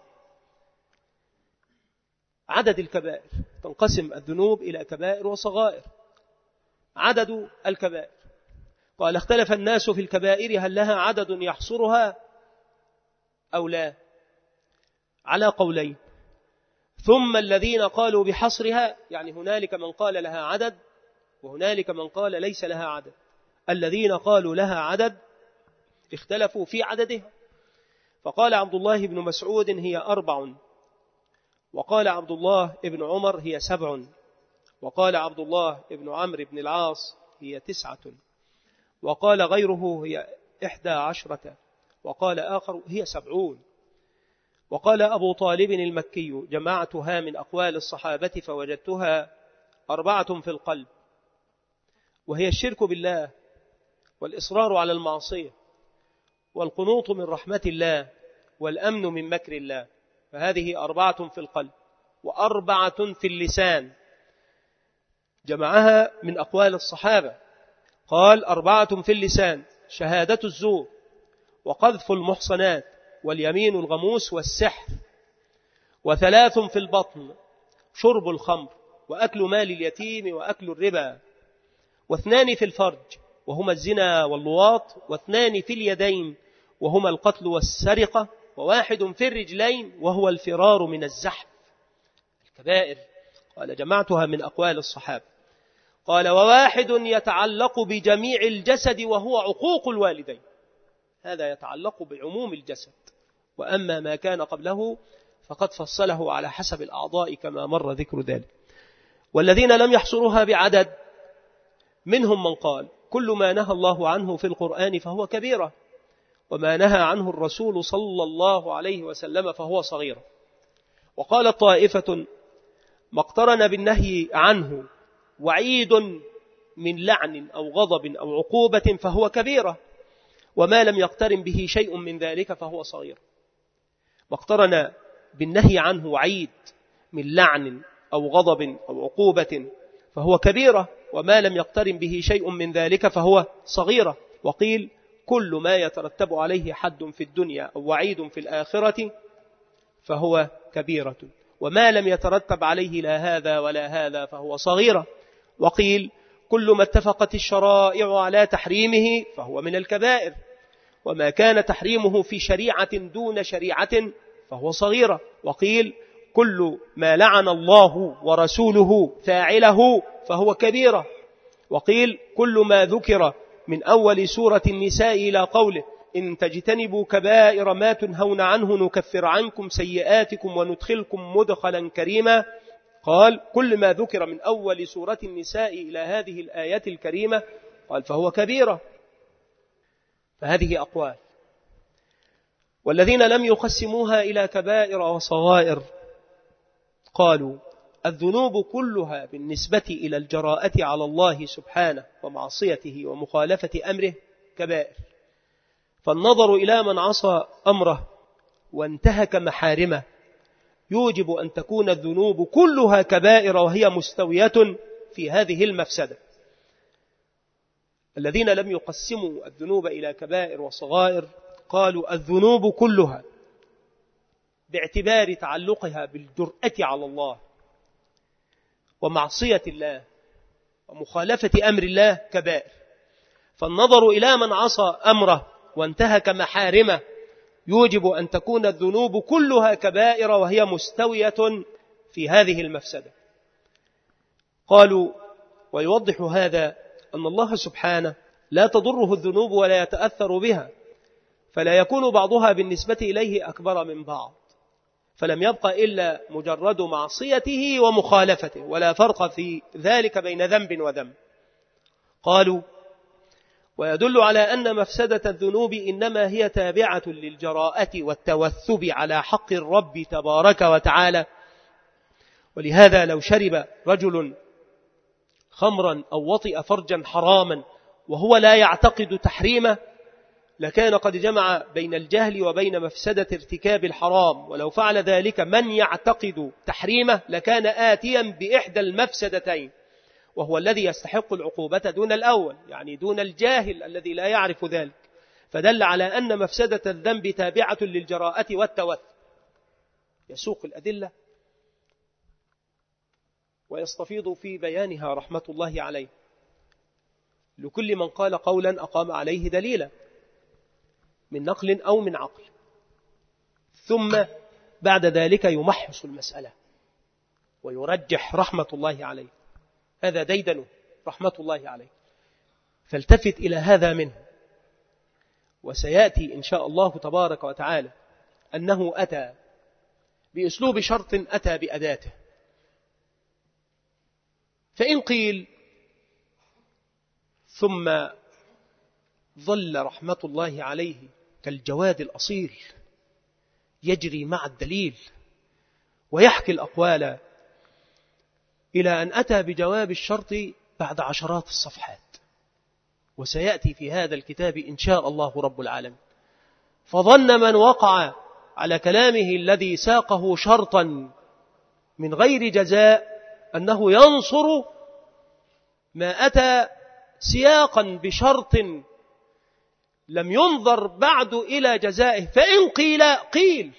عدد الكبائر، تنقسم الذنوب إلى كبائر وصغائر. عدد الكبائر، قال: اختلف الناس في الكبائر هل لها عدد يحصرها أو لا، على قولين. ثم الذين قالوا بحصرها، يعني هنالك من قال لها عدد وهنالك من قال ليس لها عدد. الذين قالوا لها عدد اختلفوا في عددها، فقال عبد الله بن مسعود: هي 4، وقال عبد الله بن عمر: هي 7، وقال عبد الله بن عمرو بن العاص: هي 9، وقال غيره: هي 11، وقال آخر: هي 70. وقال أبو طالب المكي: جمعتها من أقوال الصحابة فوجدتها 4 في القلب، وهي الشرك بالله، والإصرار على المعصية، والقنوط من رحمة الله، والأمن من مكر الله. فهذه 4 في القلب، و4 في اللسان. جمعها من أقوال الصحابة، قال: 4 في اللسان: شهادة الزور، وقذف المحصنات، واليمين الغموس، والسحر. و3 في البطن: شرب الخمر، وأكل مال اليتيم، وأكل الربا. و2 في الفرج، وهما الزنا واللواط. و2 في اليدين، وهما القتل والسرقة. و1 في الرجلين، وهو الفرار من الزحف. الكبائر، قال: جمعتها من أقوال الصحابة. قال: و1 يتعلق بجميع الجسد، وهو عقوق الوالدين. هذا يتعلق بعموم الجسد، وأما ما كان قبله فقد فصله على حسب الأعضاء كما مر ذكر ذلك. والذين لم يحصروها بعدد منهم من قال: كل ما نهى الله عنه في القرآن فهو كبيرة، وما نهى عنه الرسول صلى الله عليه وسلم فهو صغيرة. وقال طائفة: ما اقترن بالنهي عنه وعيد من لعن أو غضب أو عقوبة فهو كبيرة، وما لم يقترن به شيء من ذلك فهو صغير. ما اقترن بالنهي عنه وعيد من لعن أو غضب أو عقوبة فهو كبيرة، وما لم يقترن به شيء من ذلك فهو صغيرة. وقيل: كل ما يترتب عليه حد في الدنيا أو وعيد في الآخرة فهو كبيرة، وما لم يترتب عليه لا هذا ولا هذا فهو صغيرة. وقيل: كل ما اتفقت الشرائع على تحريمه فهو من الكبائر، وما كان تحريمه في شريعة دون شريعة فهو صغيرة. وقيل: كل ما لعن الله ورسوله فاعله فهو كبيرة. وقيل: كل ما ذكر من أول سورة النساء إلى قوله: إن تجتنبوا كبائر ما تنهون عنه نكفر عنكم سيئاتكم وندخلكم مدخلا كريما. قال: كل ما ذكر من أول سورة النساء إلى هذه الآيات الكريمة قال فهو كبيرة. فهذه أقوال. والذين لم يقسموها إلى كبائر وصغائر قالوا: الذنوب كلها بالنسبة إلى الجراءة على الله سبحانه ومعصيته ومخالفة أمره كبائر، فالنظر إلى من عصى أمره وانتهك محارمه يوجب أن تكون الذنوب كلها كبائر وهي مستوية في هذه المفسدة. الذين لم يقسموا الذنوب إلى كبائر وصغائر قالوا الذنوب كلها باعتبار تعلقها بالجرأة على الله ومعصية الله ومخالفة أمر الله كبائر، فالنظر إلى من عصى أمره وانتهك محارمه يوجب أن تكون الذنوب كلها كبائر وهي مستوية في هذه المفسدة. قالوا ويوضح هذا أن الله سبحانه لا تضره الذنوب ولا يتأثر بها، فلا يكون بعضها بالنسبة إليه أكبر من بعض، فلم يبق إلا مجرد معصيته ومخالفته، ولا فرق في ذلك بين ذنب وذنب. قالوا ويدل على أن مفسدة الذنوب إنما هي تابعة للجراءة والتوثب على حق الرب تبارك وتعالى. ولهذا لو شرب رجل خمرا أو وطئ فرجا حراما وهو لا يعتقد تحريمه لكان قد جمع بين الجهل وبين مفسدة ارتكاب الحرام، ولو فعل ذلك من يعتقد تحريمه لكان آتيا بإحدى المفسدتين، وهو الذي يستحق العقوبة دون الأول، يعني دون الجاهل الذي لا يعرف ذلك. فدل على أن مفسدة الذنب تابعة للجراءة والتوثب. يسوق الأدلة ويستفيض في بيانها رحمة الله عليه لكل من قال قولا أقام عليه دليلا من نقل أو من عقل، ثم بعد ذلك يمحص المسألة ويرجح رحمة الله عليه. هذا ديدنه رحمة الله عليه، فالتفت إلى هذا منه. وسيأتي إن شاء الله تبارك وتعالى أنه أتى بأسلوب شرط أتى بأداته. فإن قيل ثم ظل رحمة الله عليه كالجواد الأصيل يجري مع الدليل ويحكي الأقوال إلى أن أتى بجواب الشرط بعد عشرات الصفحات، وسيأتي في هذا الكتاب إن شاء الله رب العالمين. فظن من وقع على كلامه الذي ساقه شرطا من غير جزاء أنه ينصر ما أتى سياقا بشرط لم ينظر بعد إلى جزائه، فإن قيل قيل،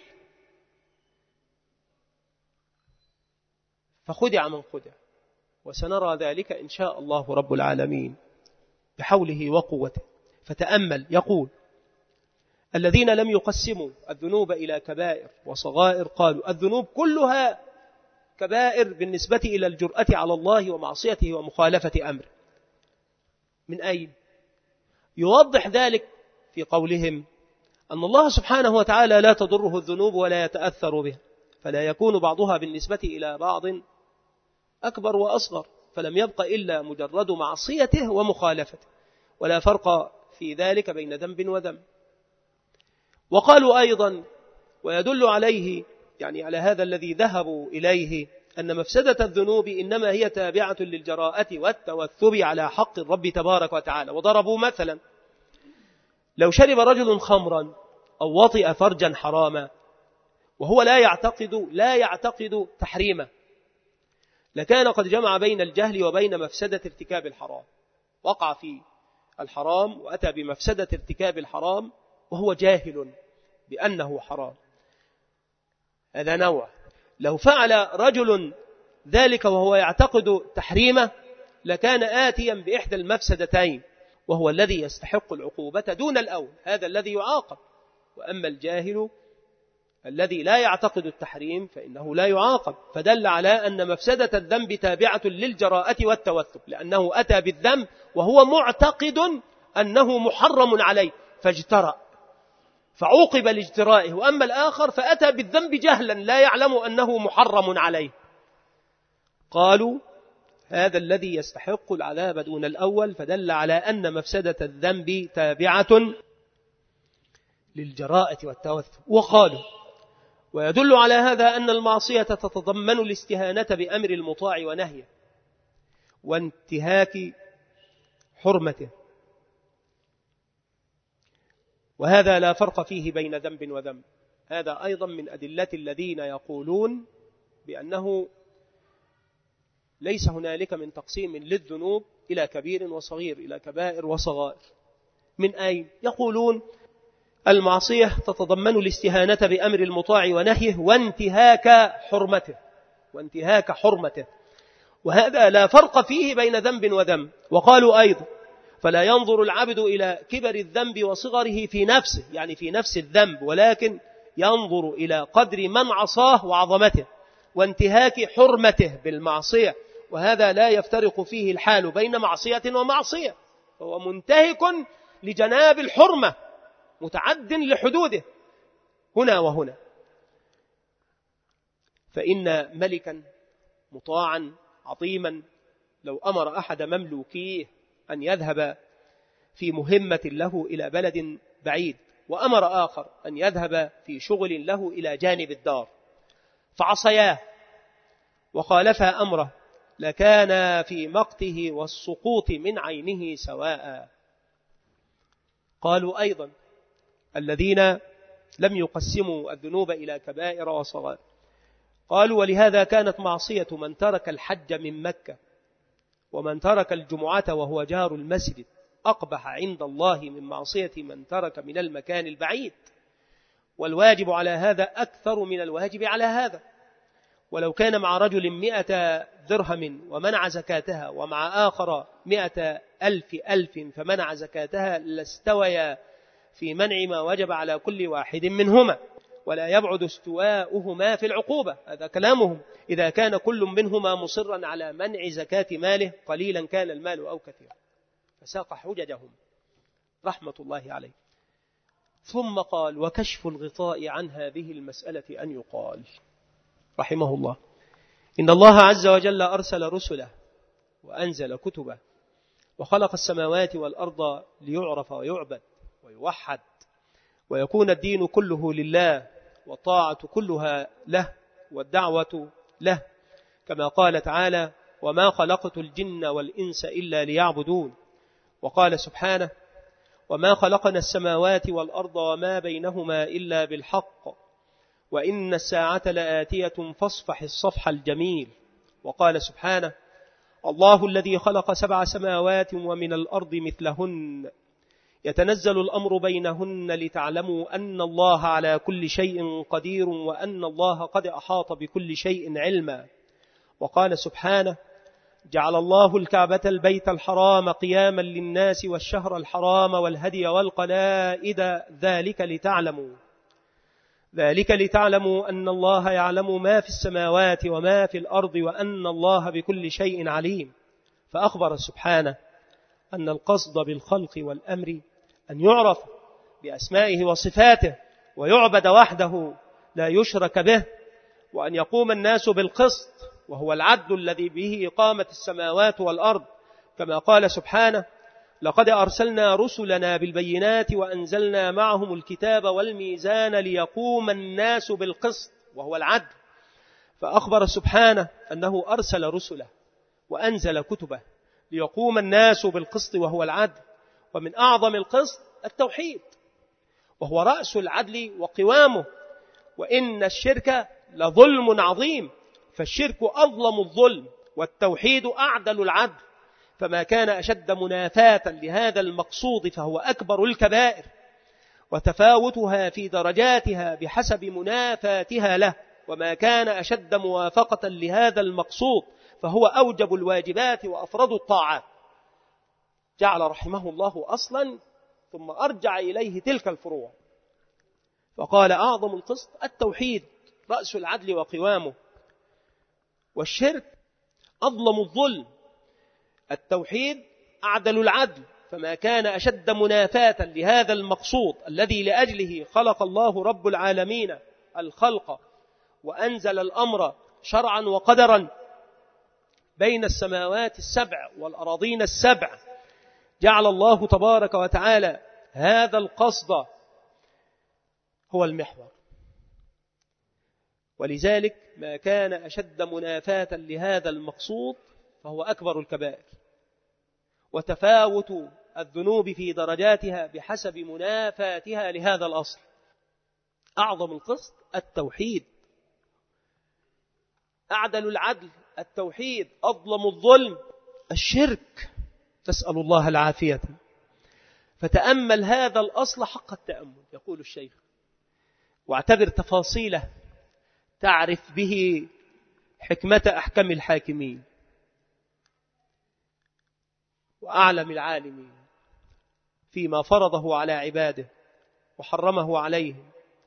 فخدع من خدع. وسنرى ذلك إن شاء الله رب العالمين بحوله وقوته. فتأمل، يقول الذين لم يقسموا الذنوب إلى كبائر وصغائر قالوا الذنوب كلها كبائر بالنسبة إلى الجرأة على الله ومعصيته ومخالفة أمره. من أين؟ يوضح ذلك في قولهم أن الله سبحانه وتعالى لا تضره الذنوب ولا يتأثر بها، فلا يكون بعضها بالنسبة إلى بعض أكبر وأصغر، فلم يبق إلا مجرد معصيته ومخالفته، ولا فرق في ذلك بين ذنب وذنب. وقالوا أيضا ويدل عليه، يعني على هذا الذي ذهبوا إليه، أن مفسدة الذنوب إنما هي تابعة للجراءة والتوثب على حق الرب تبارك وتعالى. وضربوا مثلا لو شرب رجل خمرا أو وطئ فرجا حراما وهو لا يعتقد تحريمه لكان قد جمع بين الجهل وبين مفسدة ارتكاب الحرام، وقع في الحرام وأتى بمفسدة ارتكاب الحرام وهو جاهل بأنه حرام. هذا نوع. لو فعل رجل ذلك وهو يعتقد تحريمه لكان آتيا بإحدى المفسدتين، وهو الذي يستحق العقوبة دون الأول، هذا الذي يعاقب. وأما الجاهل الذي لا يعتقد التحريم فإنه لا يعاقب. فدل على أن مفسدة الذنب تابعة للجراءة والتوثب، لأنه أتى بالذنب وهو معتقد أنه محرم عليه فاجترأ فعوقب لاجترائه، وأما الآخر فأتى بالذنب جهلا لا يعلم أنه محرم عليه. قالوا هذا الذي يستحق العذاب دون الأول، فدل على أن مفسدة الذنب تابعة للجراءة والتوثب. وقالوا ويدل على هذا أن المعصية تتضمن الاستهانة بأمر المطاع ونهيه وانتهاك حرمته، وهذا لا فرق فيه بين ذنب وذنب. هذا أيضا من أدلة الذين يقولون بأنه ليس هنالك من تقسيم للذنوب إلى كبير وصغير، إلى كبائر وصغائر. من أين؟ يقولون المعصية تتضمن الاستهانة بأمر المطاع ونهيه وانتهاك حرمته، وهذا لا فرق فيه بين ذنب وذنب. وقالوا أيضا فلا ينظر العبد إلى كبر الذنب وصغره في نفسه، يعني في نفس الذنب، ولكن ينظر إلى قدر من عصاه وعظمته وانتهاك حرمته بالمعصية، وهذا لا يفترق فيه الحال بين معصية ومعصية، هو منتهك لجناب الحرمة متعد لحدوده هنا وهنا. فإن ملكا مطاعا عظيما لو أمر أحد مملوكيه أن يذهب في مهمة له إلى بلد بعيد، وأمر آخر أن يذهب في شغل له إلى جانب الدار، فعصياه وخالفا أمره، لكان في مقته والسقوط من عينه سواء. قالوا أيضا الذين لم يقسموا الذنوب إلى كبائر وصغائر، قالوا ولهذا كانت معصية من ترك الحج من مكة ومن ترك الجمعة وهو جار المسجد أقبح عند الله من معصية من ترك من المكان البعيد، والواجب على هذا أكثر من الواجب على هذا. ولو كان مع رجل 100 درهم ومنع زكاتها، ومع آخر 100,000 فمنع زكاتها، لاستويا في منع ما وجب على كل واحد منهما، ولا يبعد استواؤهما في العقوبة. هذا كلامهم إذا كان كل منهما مصرا على منع زكاة ماله، قليلا كان المال أو كثيرا. فساق حججهم رحمة الله عليه. ثم قال وكشف الغطاء عن هذه المسألة أن يقال رحمه الله إن الله عز وجل أرسل رسله وأنزل كتبه وخلق السماوات والأرض ليعرف ويعبد ويوحد، ويكون الدين كله لله، والطاعة كلها له، والدعوة له، كما قال تعالى وما خلقت الجن والإنس إلا ليعبدون. وقال سبحانه وما خلقنا السماوات والأرض وما بينهما إلا بالحق وإن الساعة لآتية فاصفح الصفح الجميل. وقال سبحانه الله الذي خلق 7 سماوات ومن الأرض مثلهن يتنزل الأمر بينهن لتعلموا أن الله على كل شيء قدير وأن الله قد أحاط بكل شيء علما. وقال سبحانه جعل الله الكعبة البيت الحرام قياما للناس والشهر الحرام والهدي والقلائد ذلك لتعلموا أن الله يعلم ما في السماوات وما في الأرض وأن الله بكل شيء عليم. فأخبر سبحانه أن القصد بالخلق والأمر أن يعرف بأسمائه وصفاته ويعبد وحده لا يشرك به، وأن يقوم الناس بالقسط وهو العدل الذي به قامت السماوات والأرض، كما قال سبحانه لقد أرسلنا رسلنا بالبينات وأنزلنا معهم الكتاب والميزان ليقوم الناس بالقسط وهو العدل. فأخبر سبحانه أنه أرسل رسله وأنزل كتبه ليقوم الناس بالقسط وهو العدل. ومن أعظم القسط التوحيد وهو رأس العدل وقوامه، وإن الشرك لظلم عظيم، فالشرك أظلم الظلم والتوحيد أعدل العدل، فما كان أشد منافاة لهذا المقصود فهو أكبر الكبائر، وتفاوتها في درجاتها بحسب منافاتها له، وما كان أشد موافقة لهذا المقصود فهو أوجب الواجبات وأفرض الطاعات. جعل رحمه الله أصلا ثم أرجع إليه تلك الفروع، فقال أعظم القسط التوحيد رأس العدل وقوامه، والشرك أظلم الظلم، التوحيد أعدل العدل، فما كان أشد منافاة لهذا المقصود الذي لأجله خلق الله رب العالمين الخلق وأنزل الأمر شرعا وقدرا بين السماوات السبع والأراضين السبع. جعل الله تبارك وتعالى هذا القصد هو المحور، ولذلك ما كان أشد منافاة لهذا المقصود فهو أكبر الكبائر، وتفاوت الذنوب في درجاتها بحسب منافاتها لهذا الأصل. أعظم القسط التوحيد، أعدل العدل التوحيد، أظلم الظلم الشرك، نسأل الله العافية. فتأمل هذا الأصل حق التأمل يقول الشيخ، واعتبر تفاصيله تعرف به حكمة أحكم الحاكمين وأعلم العالمين فيما فرضه على عباده وحرمه عليهم،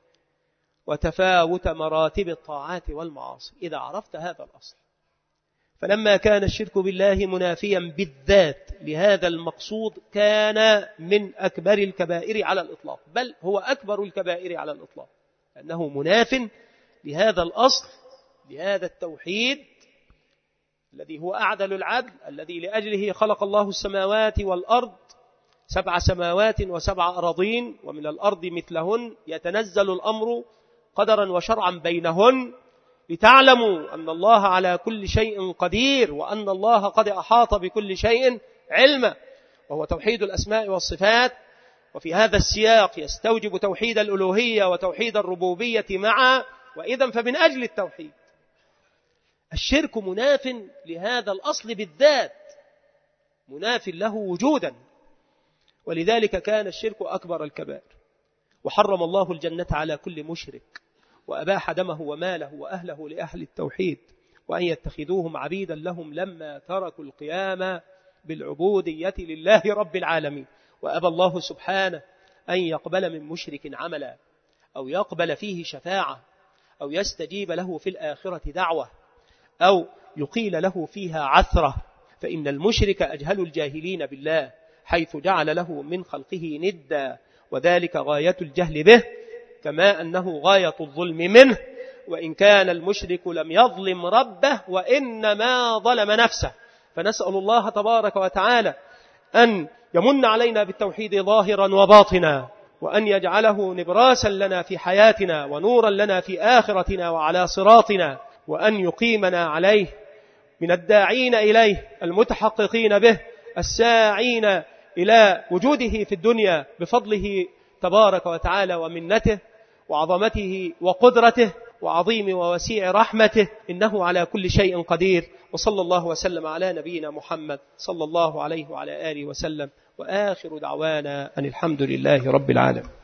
وتفاوت مراتب الطاعات والمعاصي. إذا عرفت هذا الأصل، فلما كان الشرك بالله منافيا بالذات لهذا المقصود كان من أكبر الكبائر على الإطلاق، بل هو أكبر الكبائر على الإطلاق، لأنه مناف لهذا الأصل، لهذا التوحيد الذي هو أعدل العدل، الذي لأجله خلق الله السماوات والأرض، 7 سماوات و7 أراضين، ومن الأرض مثلهن، يتنزل الأمر قدرا وشرعا بينهن، لتعلموا أن الله على كل شيء قدير، وأن الله قد أحاط بكل شيء علما، وهو توحيد الأسماء والصفات. وفي هذا السياق يستوجب توحيد الألوهية وتوحيد الربوبية معا، وإذن فمن أجل التوحيد. الشرك مناف لهذا الأصل بالذات، مناف له وجودا، ولذلك كان الشرك أكبر الكبائر، وحرم الله الجنة على كل مشرك، وأباح دمه وماله وأهله لأهل التوحيد، وأن يتخذوهم عبيدا لهم لما تركوا القيام بالعبودية لله رب العالمين. وأبى الله سبحانه أن يقبل من مشرك عملا، أو يقبل فيه شفاعة، أو يستجيب له في الآخرة دعوة، أو يقيل له فيها عثرة، فإن المشرك أجهل الجاهلين بالله، حيث جعل له من خلقه ندا، وذلك غاية الجهل به، كما أنه غاية الظلم منه، وإن كان المشرك لم يظلم ربه وإنما ظلم نفسه. فنسأل الله تبارك وتعالى أن يمن علينا بالتوحيد ظاهرا وباطنا، وأن يجعله نبراسا لنا في حياتنا ونورا لنا في آخرتنا وعلى صراطنا، وأن يقيمنا عليه من الداعين إليه المتحققين به الساعين إلى وجوده في الدنيا بفضله تبارك وتعالى ومنته وعظمته وقدرته وعظيم ووسيع رحمته، إنه على كل شيء قدير. وصلى الله وسلم على نبينا محمد صلى الله عليه وعلى آله وسلم، وآخر دعوانا أن الحمد لله رب العالمين.